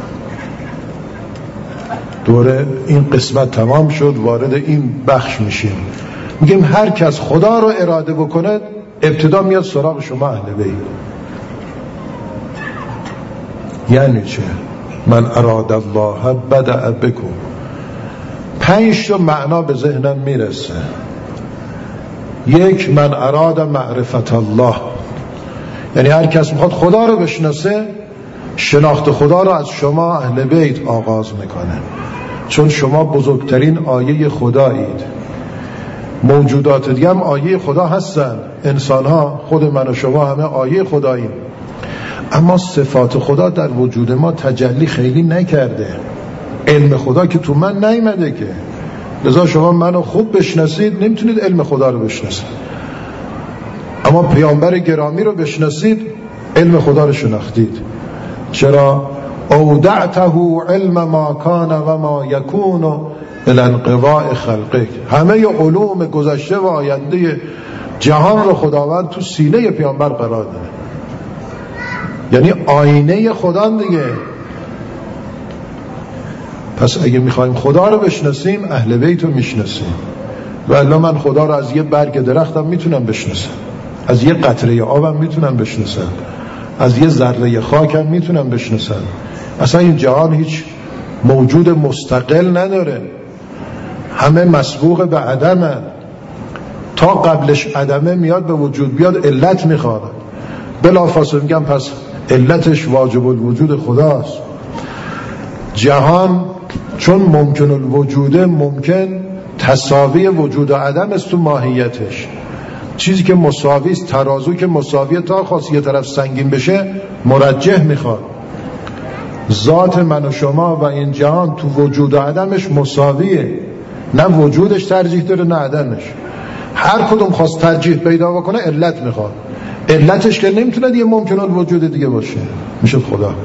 دوره این قسمت تمام شد، وارد این بخش میشیم. میگیم هر کس خدا رو اراده بکنه ابتدا میاد سراغ شما اهل بیت. یعنی چه؟ من اراد الله بدأ بکم. پنج تا معنا به ذهنم میرسه. یک، من اراد معرفت الله، یعنی هر کس میخواد خدا رو بشناسه شناخت خدا رو از شما اهل بیت آغاز میکنه، چون شما بزرگترین آیه خدایید. موجودات دیگه هم آیه خدا هستن، انسان ها، خود من و شما همه آیه خداییم، اما صفات خدا در وجود ما تجلی خیلی نکرده. علم خدا که تو من نیامده که، لذا شما منو خوب بشناسید نمیتونید علم خدا رو بشناسید. اما پیامبر گرامی رو بشناسید علم خدا رو شناختید. چرا؟ اودعته علم ما کان و ما یکون الی انقضاء خلقه. همه علوم گذشته و آینده جهان رو خداوند تو سینه پیامبر قرار داده، یعنی آینه خدا دیگه. پس اگه میخوایم خدا رو بشناسیم اهل بیت رو میشناسیم. و الا من خدا رو از یه برگ درختم میتونم بشناسم، از یه قطره آبم میتونم بشناسم، از یه ذره خاکم میتونم بشناسم. اصلا این جهان هیچ موجود مستقل نداره، همه مسبوق به عدمه. تا قبلش عدمه میاد به وجود بیاد علت میخواد، بلافاصله میگم پس علتش واجب الوجود خداست. جهان چون ممکن الوجوده، ممکن تساوی وجود و عدم است تو ماهیتش. چیزی که مساوی است، ترازو که مساویه تا خواست یه طرف سنگین بشه مرجح میخواد. ذات من و شما و این جهان تو وجود و عدمش مساویه، نه وجودش ترجیح داره نه عدمش. هر کدوم خواست ترجیح پیدا بکنه علت میخواد. علتش که نمیتونه یه ممکن الوجود دیگه باشه، میشه خدا.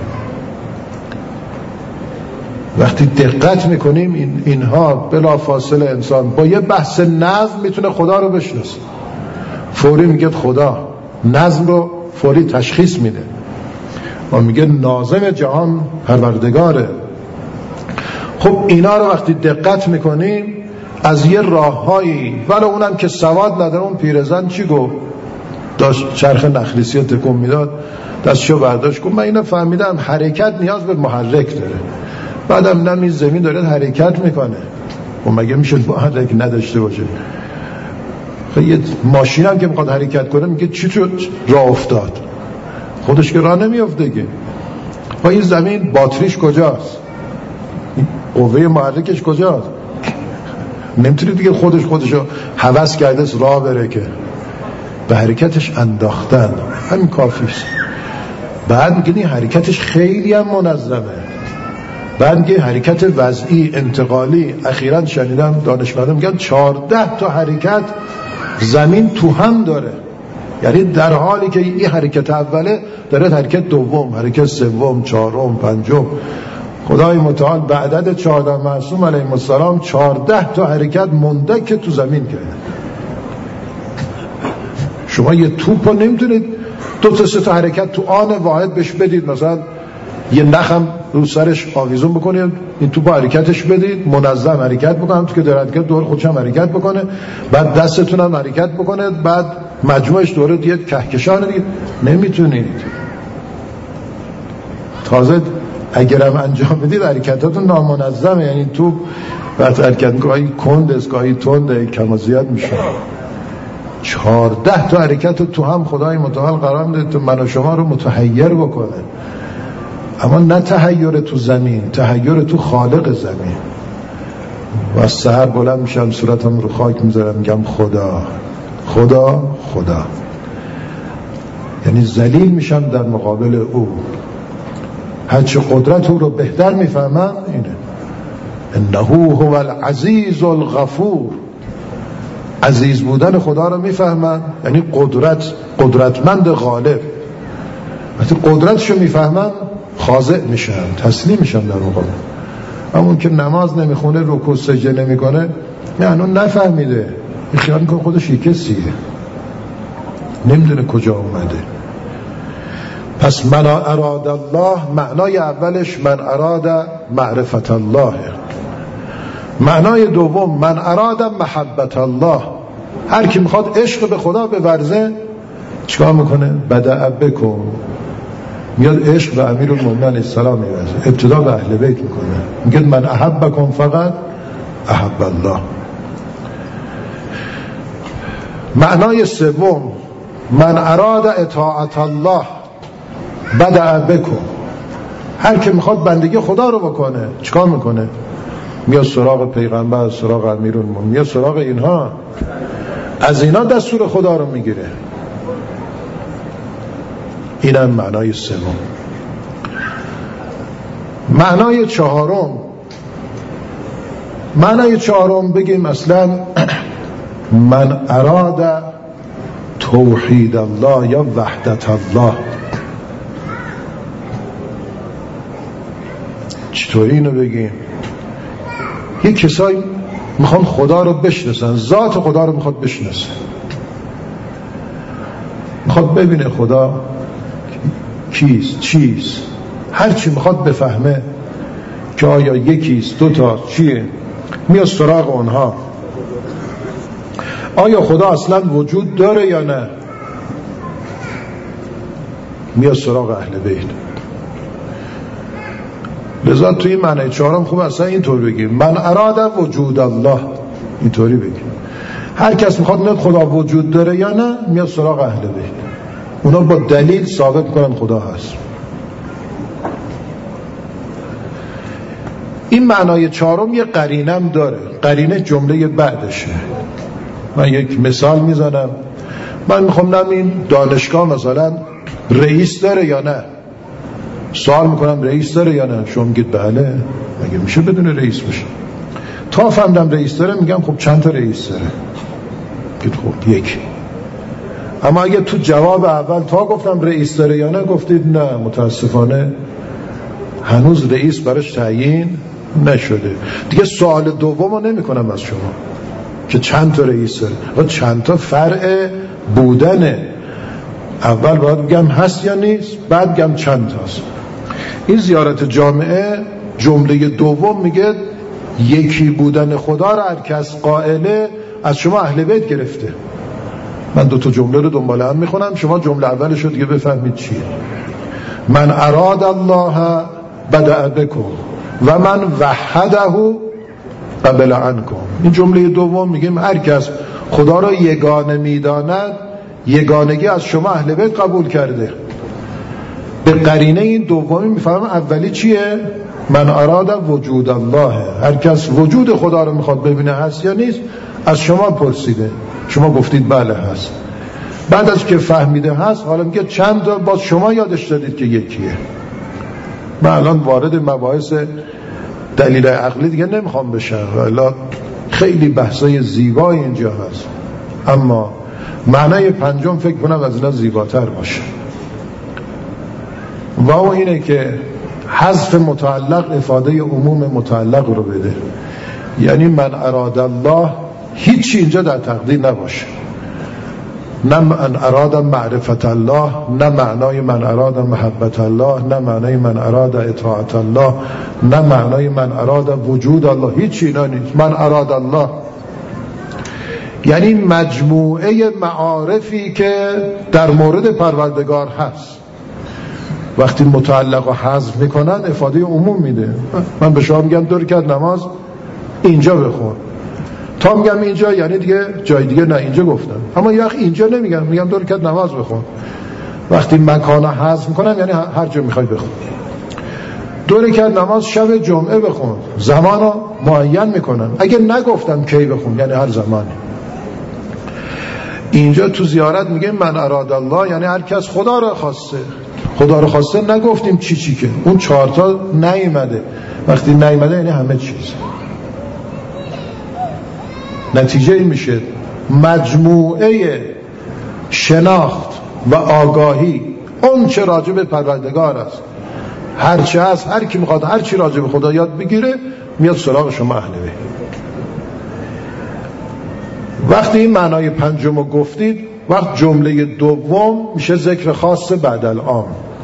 وقتی دقت میکنیم این اینها بلا فاصله انسان با یه بحث نظم میتونه خدا رو بشناسه. فوری میگه خدا، نظم رو فوری تشخیص میده و میگه ناظم جهان پروردگاره. خب اینا رو وقتی دقت میکنیم از یه راههایی، ولی اونم که سواد نداره، اون پیرزن چی گفت؟ داشت چرخ نخلیسی تکون میداد، دستشو برداشت گفت من اینو فهمیدم حرکت نیاز به محرک داره. بعدم نمی زمین داره حرکت میکنه و مگه میشه محرک نداشته باشه؟ خب یه ماشین هم که میخواد حرکت کنه میگه چی شد راه افتاد؟ خودش که راه نمیافته که. و این زمین باتریش کجاست؟ قوه محرکش کجاست؟ نمیتونه دیگه خودش خودشو هوس کرده راه بره که. به حرکتش انداختن، همین کافیست. بعد میگه این حرکتش خیلی هم منظمه. بعد میگه حرکت وضعی انتقالی. اخیراً شنیدم دانشمندان میگن چهارده تا حرکت زمین تو هم داره. یعنی در حالی که این حرکت اوله داره حرکت دوم، حرکت سوم، چهارم، پنجم. خدای متعال به عدد چهارده معصوم علیهم السلام چهارده تا حرکت مونده که تو زمین کرده. شما یه توپ رو نمیتونید دو تا سه تا حرکت تو آن واحد بهش بدید. مثلا یه نخم رو سرش آویزون بکنید، این توپ حرکتش بدید، منظم حرکت بکنه، تو که داره حرکت دور خودش هم حرکت بکنه، بعد دستتون هم حرکت بکنه، بعد مجموعش دوره دیگه کهکشان دیگه. نمیتونید. تازه اگرم انجام بدید حرکتاتون نامنظمه. یعنی توپ وقت حرکت میکنه گاهی کند است، گاهی تند، کم و زیاد میشه. چهارده تا حرکت تو هم خدای متعال قرار میده تو من و شما رو متحیر بکنه. اما نه تحیر تو زمین، تحیر تو خالق زمین. و از سحر بلند میشم صورتم رو خاک میذارم میگم خدا خدا خدا. یعنی ذلیل میشم در مقابل او. هرچه قدرت او رو بهتر میفهمم اینه. انه هو العزیز الغفور. عزیز بودن خدا رو میفهمم، یعنی قدرت قدرتمند غالب. وقتی قدرتشو میفهمم خاضع میشم، تسلیم میشم در مقابل. همون که نماز نمیخونه، رکوع سجده نمیکنه، یعنی اون نفهمیده، این خیال میکنه خودش یک کسیه، نمیدونه کجا اومده. پس من اراد الله، معنای اولش من اراد معرفت الله. معنای دوم من اراد محبت الله. هر کی میخواد عشق به خدا بورزه چیکار میکنه؟ بدأ بکن، میاد عشق به امیرالمومنین علیه السلام میورزه. ابتدا به اهل بیت میکنه، میگه من احبکم فقط احب الله. معنای سوم من اراد اطاعت الله بدأ بکن. هر کی میخواد بندگی خدا رو بکنه چیکار میکنه؟ میاد سراغ پیغمبر، سراغ امیرالمومنین، میاد سراغ اینها، از اینا دستور خدا رو میگیره. اینم معنای سوم. معنای چهارم، معنای چهارم بگیم اصلا من اراد توحید الله یا وحدت الله. چطوری اینو بگیم؟ یک کسایی میخوان خدا رو بشناسن، ذات خدا رو میخواد بشناسن، میخواد ببینه خدا کیست، چیست، هر چی میخواد بفهمه که آیا یکیست، دوتا، چیه، میاد سراغ اونها. آیا خدا اصلا وجود داره یا نه؟ میاد سراغ اهل بیت. لذا توی معنی چهارم خوب اصلا اینطور بگیم من اراد وجود الله، اینطوری بگیم. هر کس میخواد نه خدا وجود داره یا نه میاد سراغ اهل بیت، اونا با دلیل ثابت کنن خدا هست. این معنای چهارم یه قرینم داره، قرینه جمله بعدشه. من یک مثال میزنم، من میخوام نم این دانشگاه مثلا رئیس داره یا نه، سوال میکنم رئیس داره یا نه، شما میگید بله. مگه میشه بدون رئیس باشه؟ تا فهمیدم رئیس داره میگم خب چند تا رئیس داره؟ که خب یک. اما اگه تو جواب اول تا گفتم رئیس داره یا نه گفتید نه متاسفانه هنوز رئیس براش تعیین نشده، دیگه سوال دومو نمی کنم از شما که چند تا رئیس داره و چند تا فرع بودنه. اول باید بگم هست یا نیست، بعد بگم چند تاست. این زیارت جامعه جمله دوم میگه یکی بودن خدا را هر کس قائله از شما اهل بیت گرفته. من دو تا جمله رو دنبال هم میخونم، شما جمله اولش رو دیگه بفهمید چیه. من اراد الله بدأ بکم و من وحده قبل عنکم. این جمله دوم میگیم هر کس خدا را یگانه میداند یگانگی از شما اهل بیت قبول کرده. به قرینه این دومی میفهمم اولی چیه؟ من اراد وجود الله، هر کس وجود خدا رو میخواد ببینه هست یا نیست از شما پرسیده، شما گفتید بله هست. بعد از که فهمیده هست حالا میگه چند تا، باز شما یادش دادید که یکیه. من الان وارد مباحث دلیل عقلی دیگه نمیخوام بشم، والا خیلی بحثای زیبای اینجا هست، اما معنی پنجم فکر کنم از اینا زیباتر باشه و اون اینه که حذف متعلق افاده عموم متعلق رو بده. یعنی من اراد الله هیچی اینجا در تقدیر نباشه، نه من اراد معرفت الله، نه معنای من اراد محبت الله، نه معنای من اراد اطاعت الله، نه معنای من اراد وجود الله، هیچی اینا نیست. من اراد الله یعنی مجموعه معارفی که در مورد پروردگار هست. وقتی متعلق و حذف میکنن افاده عموم میده. من به شما میگم دو رکعت نماز اینجا بخون، تا میگم اینجا یعنی دیگه جای دیگه نه، اینجا گفتم. اما یه وقت اینجا نمیگم، میگم دو رکعت نماز بخون. وقتی مکانو حذف میکنم یعنی هر جا میخوای بخون. دو رکعت نماز شب جمعه بخون، زمانو معین میکنم. اگه نگفتم کی بخون یعنی هر زمانی. اینجا تو زیارت میگه من اراد الله یعنی هر کس خدا رو خواسته. خدا رو خواسته نگفتیم چی چی که اون چهارتا نیامده. وقتی نیامده یعنی همه چیز. نتیجه این میشه مجموعه شناخت و آگاهی اون چه راجع به پروردگار است، هر چه هست، هر کی میخواد هر چی راجع به خدا یاد بگیره میاد سراغ شما اهل بیت. وقتی این معنای پنجم رو گفتید، وقت جمله دوم میشه ذکر خاص بعد العام.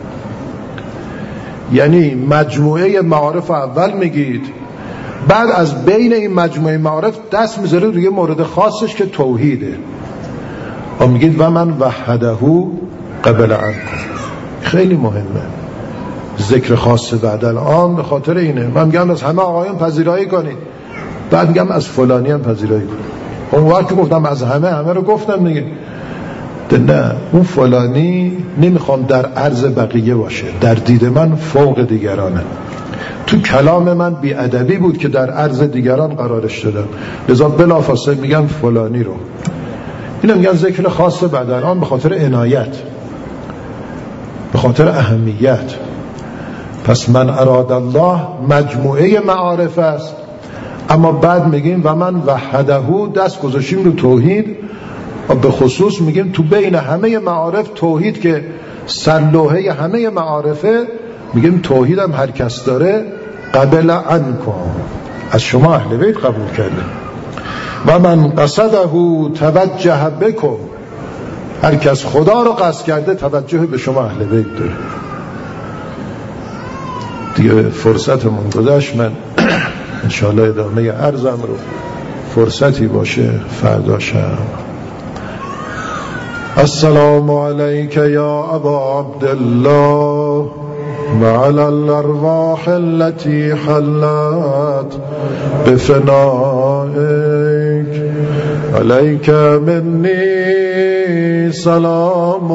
یعنی مجموعه معارف اول میگید، بعد از بین این مجموعه معارف دست میذاره روی مورد خاصش که توحیده و میگید و من وحده قبل عنکم. خیلی مهمه ذکر خاص بعد العام. به خاطر اینه من میگم از همه آقایان پذیرایی کنید، بعد میگم از فلانی هم پذیرایی کنید. اون وقت که گفتم از همه، همه رو گفتم دیگه. نه، اون فلانی نمیخوام در عرض بقیه باشه، در دید من فوق دیگرانه. تو کلام من بی‌ادبی بود که در عرض دیگران قرارش دادم، لذا بلافاصله میگم فلانی رو. اینو میگن ذکر خاص بعد الان به خاطر عنایت، به خاطر اهمیت. پس من اراد الله مجموعه معارف است، اما بعد میگیم و من وحده دست گذاشتیم رو توحید و به خصوص میگیم تو بین همه معارف توحید که سرلوحه همه معارفه، میگیم توحید هم هر کس داره قبل عنکم از شما اهل بیت قبول کرده. و من قصده توجه بکم، هر کس خدا رو قصد کرده توجه به شما اهل بیت داره. دیگه فرصتمون گذشت، من انشاءالله ادامه عرضم رو فرصتی باشه فردا شب. السلام علیک یا ابا عبدالله و علی الارواح التي حلت بفنائک، علیک منی سلام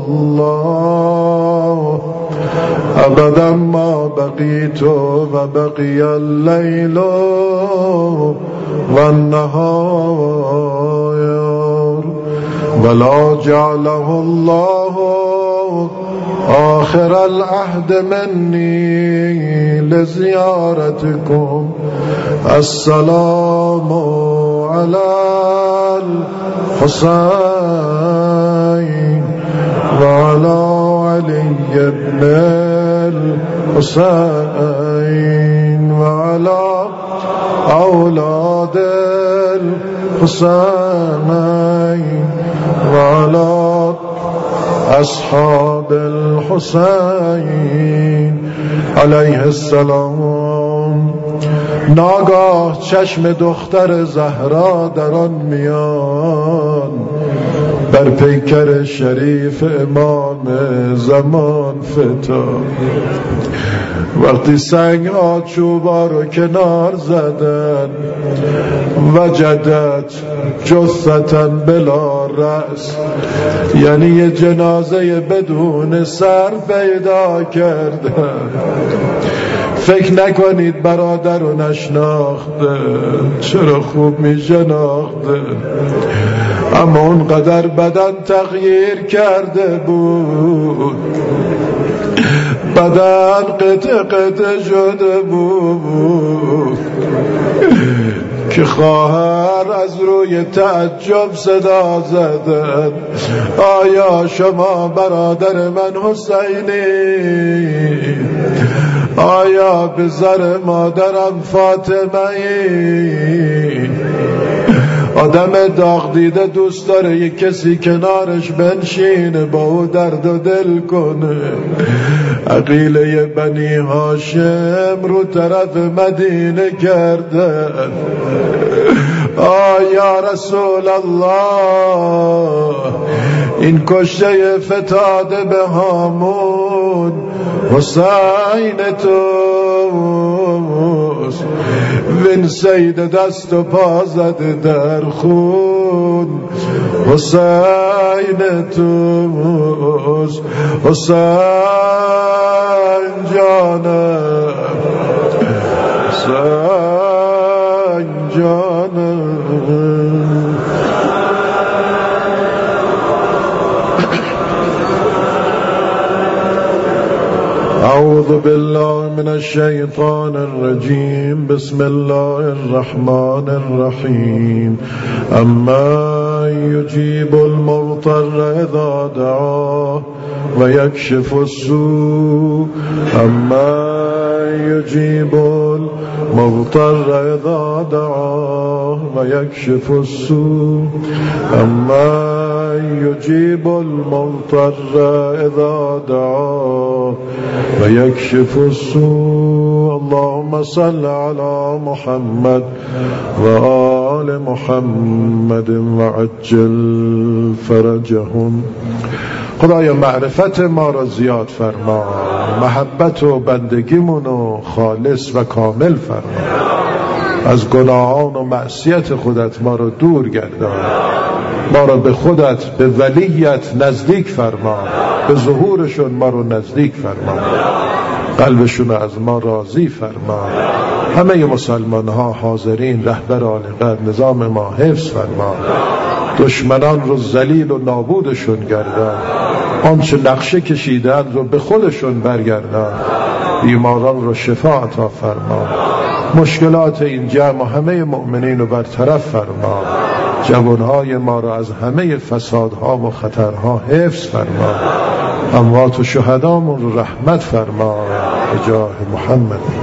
الله ابدا ما بقیت و بقی اللیل و النهار ولا جعله الله آخر العهد منی لزیارتکم السلام علی الحسین و علی علی ابن الحسین و علی اولاد الحسین و علی اصحاب الحسین علیه السلام. ناگاه چشم دختر زهرا در آن میان بر پیکر شریف امام زمان فتاد. وقتی سنگ ها چوبا رو کنار زدن وجدت جثتن بلا رأس، یعنی یه جنازه بدون سر پیدا کردن. فکر نکنید برادر رو نشناخته، چرا خوب می شناخته، اما اونقدر بدن تغییر کرده بود، بدن قطع قطع شده بود که خواهر از روی تعجب صدا زدن: آیا شما برادر من حسینی؟ آیا پسر مادرم فاطمه ای؟ آدم داغ دیده دوست داره یک کسی کنارش بنشینه با او درد و دل کنه. عقیله بنی هاشم رو طرف مدینه کردن: آیا رسول الله، این کشته فتاده به هامون حسین توست، وین سید دست و پا زده در خون حسین توست. حسین جانم، حسین جانم. اعوذ بالله من الشیطان الرجیم. بسم الله الرحمن الرحیم. اما یجیب المضطر اذا دعاه و یکشف السوء. اما یجیب المضطر اذا دعاه و یکشف السوء. اما یجیب المضطر اذا دعاه و یکشف السوء. اللهم صل علی محمد و آل محمد و عجل فرجهم. خدایا معرفت ما را زیاد فرما، محبت و بندگیمون رو خالص و کامل فرما، از گناهان و معصیت خودت ما را دور گردان، ما را به خودت، به ولیت نزدیک فرما، به ظهورشون ما رو نزدیک فرما، قلبشون از ما راضی فرما. همه مسلمان ها حاضرین، رهبر آل‌قدر، نظام ما حفظ فرما، دشمنان رو ذلیل و نابودشون گردان، آنچه نقشه کشیدن رو به خودشون برگردان، بیماران رو شفا عطا فرما، مشکلات این جمع و همه مؤمنین رو برطرف فرما، جوانهای ما را از همه فسادها و خطرها حفظ فرما، اموات و شهدامون رو رحمت فرما. به جاه محمد.